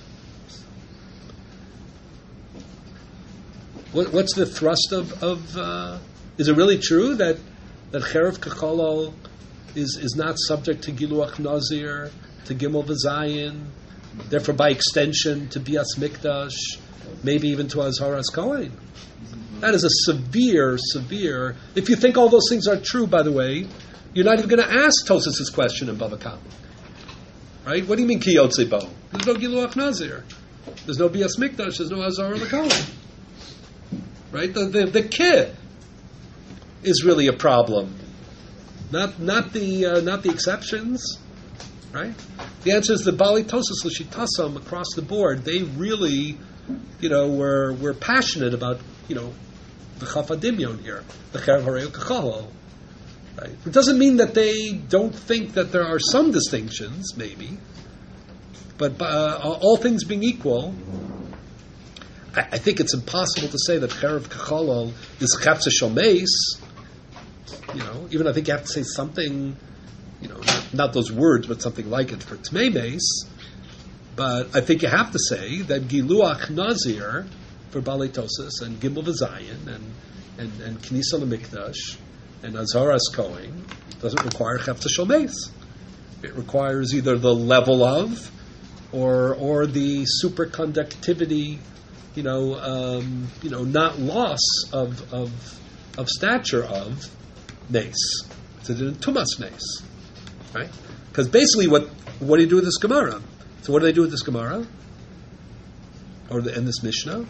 What, what's the thrust of, of uh, is it really true that that Cherev Kecholol is, is not subject to Giluach Nazir, to Gimel V'Zayin, therefore by extension to Bias Mikdash, maybe even to Azharas Kohen? That is a severe, severe... If you think all those things are true, by the way, you're not even going to ask Tosas' question in Bava Kama. Right? What do you mean Ki Yotzei Bo? There's no Giluach Nazir. There's no Bias Mikdash. There's no Azhar Kohen. Right? The, the, the kid is really a problem. Not not the uh, not the exceptions. Right? The answer is the Bali Tosas L'Shitasam across the board. They really, you know, were were passionate about, you know, the Chafadimyon here, the Cherev Harei Kecholol. Right? It doesn't mean that they don't think that there are some distinctions, maybe, but uh, all things being equal, I, I think it's impossible to say that Cherev Kecholol is Chapsa Shomeis. You know, even I think you have to say something, you know, not, not those words, but something like it for Tmei Meis. But I think you have to say that Giluach Nazir for Balei Tosas and Gimel V'Zayin and and, and Knisa L'Mikdash and Azharas Kohen doesn't require Chefta Shomeis. It requires either the level of or or the superconductivity, you know, um, you know, not loss of of of stature of Mace. It's a Tumas Mace, right? Because basically, what what do you do with this Gemara? So what do they do with this Gemara or the, in this Mishnah?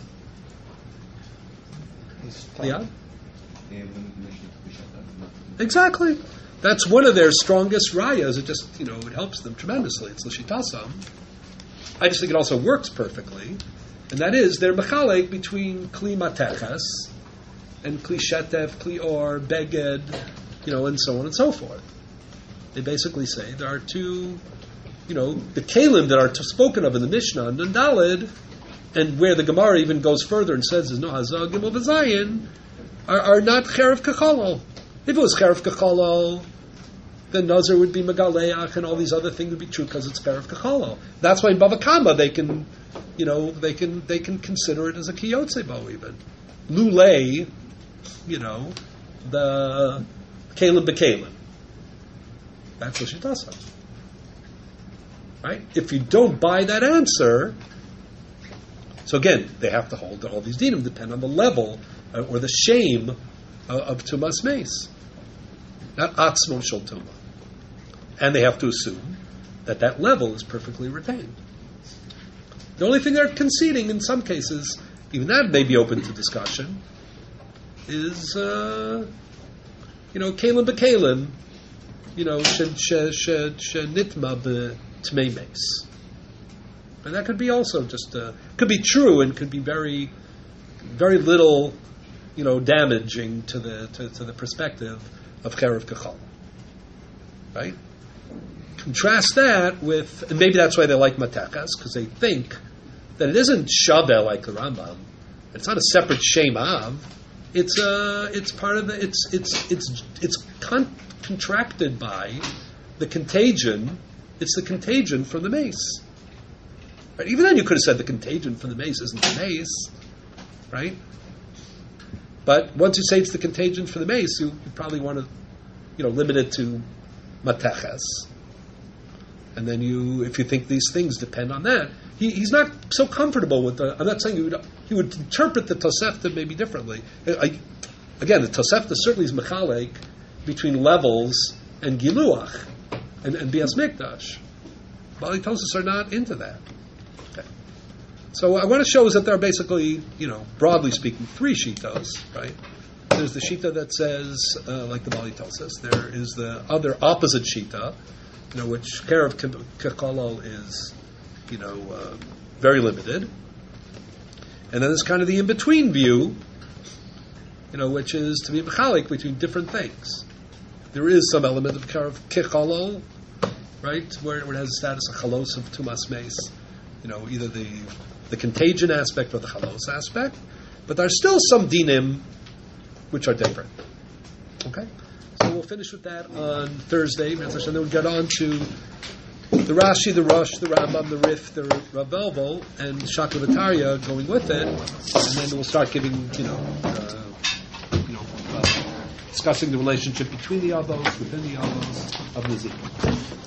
Yeah. Exactly. That's one of their strongest rayas. It just, you know, it helps them tremendously. It's l'shitasam. I just think it also works perfectly, and that is they're mechalek between kli mateches and kli shetef, kli or, beged, you know, and so on and so forth. They basically say there are two, you know, the kalim that are t- spoken of in the Mishnah and Nun Daled, and where the Gemara even goes further and says there's no Hazah Gimel V'Zayin, are, are not Cherev Kecholol. If it was Cherev Kecholol, then Nazir would be Megaleach and all these other things would be true because it's Cherev Kecholol. That's why in Bava Kama they can, you know, they can they can consider it as a Ki Yotzei Bo even. Lulei, you know, the Kalim B'Kalim. That's what she does. Right? If you don't buy that answer, so again, they have to hold that all these dinim depend on the level uh, or the shame uh, of Tumas Meis, not Atzmon Shel Tumah. And they have to assume that that level is perfectly retained. The only thing they're conceding in some cases, even that may be open to discussion, is, uh, you know, Kalim b'Kalim, you know, Shenitma b'Tmei Meis. And that could be also just, uh, could be true and could be very, very little, you know, damaging to the to, to the perspective of Cherev Kechal. Right? Contrast that with, and maybe that's why they like Matechas, because they think that it isn't Shabel like the Rambam. It's not a separate Shem Av. It's uh, it's part of the. It's it's it's it's con- contracted by the contagion. It's the contagion from the mace. Right? Even then, you could have said the contagion from the mace isn't the mace, right? But once you say it's the contagion from the mace, you, you probably want to, you know, limit it to Matechas. And then you, if you think these things depend on that, he, he's not so comfortable with the. I'm not saying he would, he would interpret the Tosefta maybe differently. I, again, the Tosefta certainly is mechalek between levels and Giluach and, and Bias Mikdash. Bali Tosis are not into that. Okay. So what I want to show is that there are basically, you know, broadly speaking, three shitos, right? There's the shita that says, uh, like the Bali Tosis. There is the other opposite shita, you know, which Cherev Kecholol is, you know, uh, very limited. And then there's kind of the in-between view, you know, which is to be mechalik between different things. There is some element of Cherev Kecholol, right, where, where it has the status of chalos of tumas meis, you know, either the the contagion aspect or the chalos aspect. But there's still some dinim which are different. Okay? So we'll finish with that on Thursday, and then we'll get on to the Rashi, the Rosh, the Rambam, the Rif, the Rav Elvel, and Shaklavataria going with it, and then we'll start giving, you know, uh, you know, uh, discussing the relationship between the Avos, within the Avos of the Zik.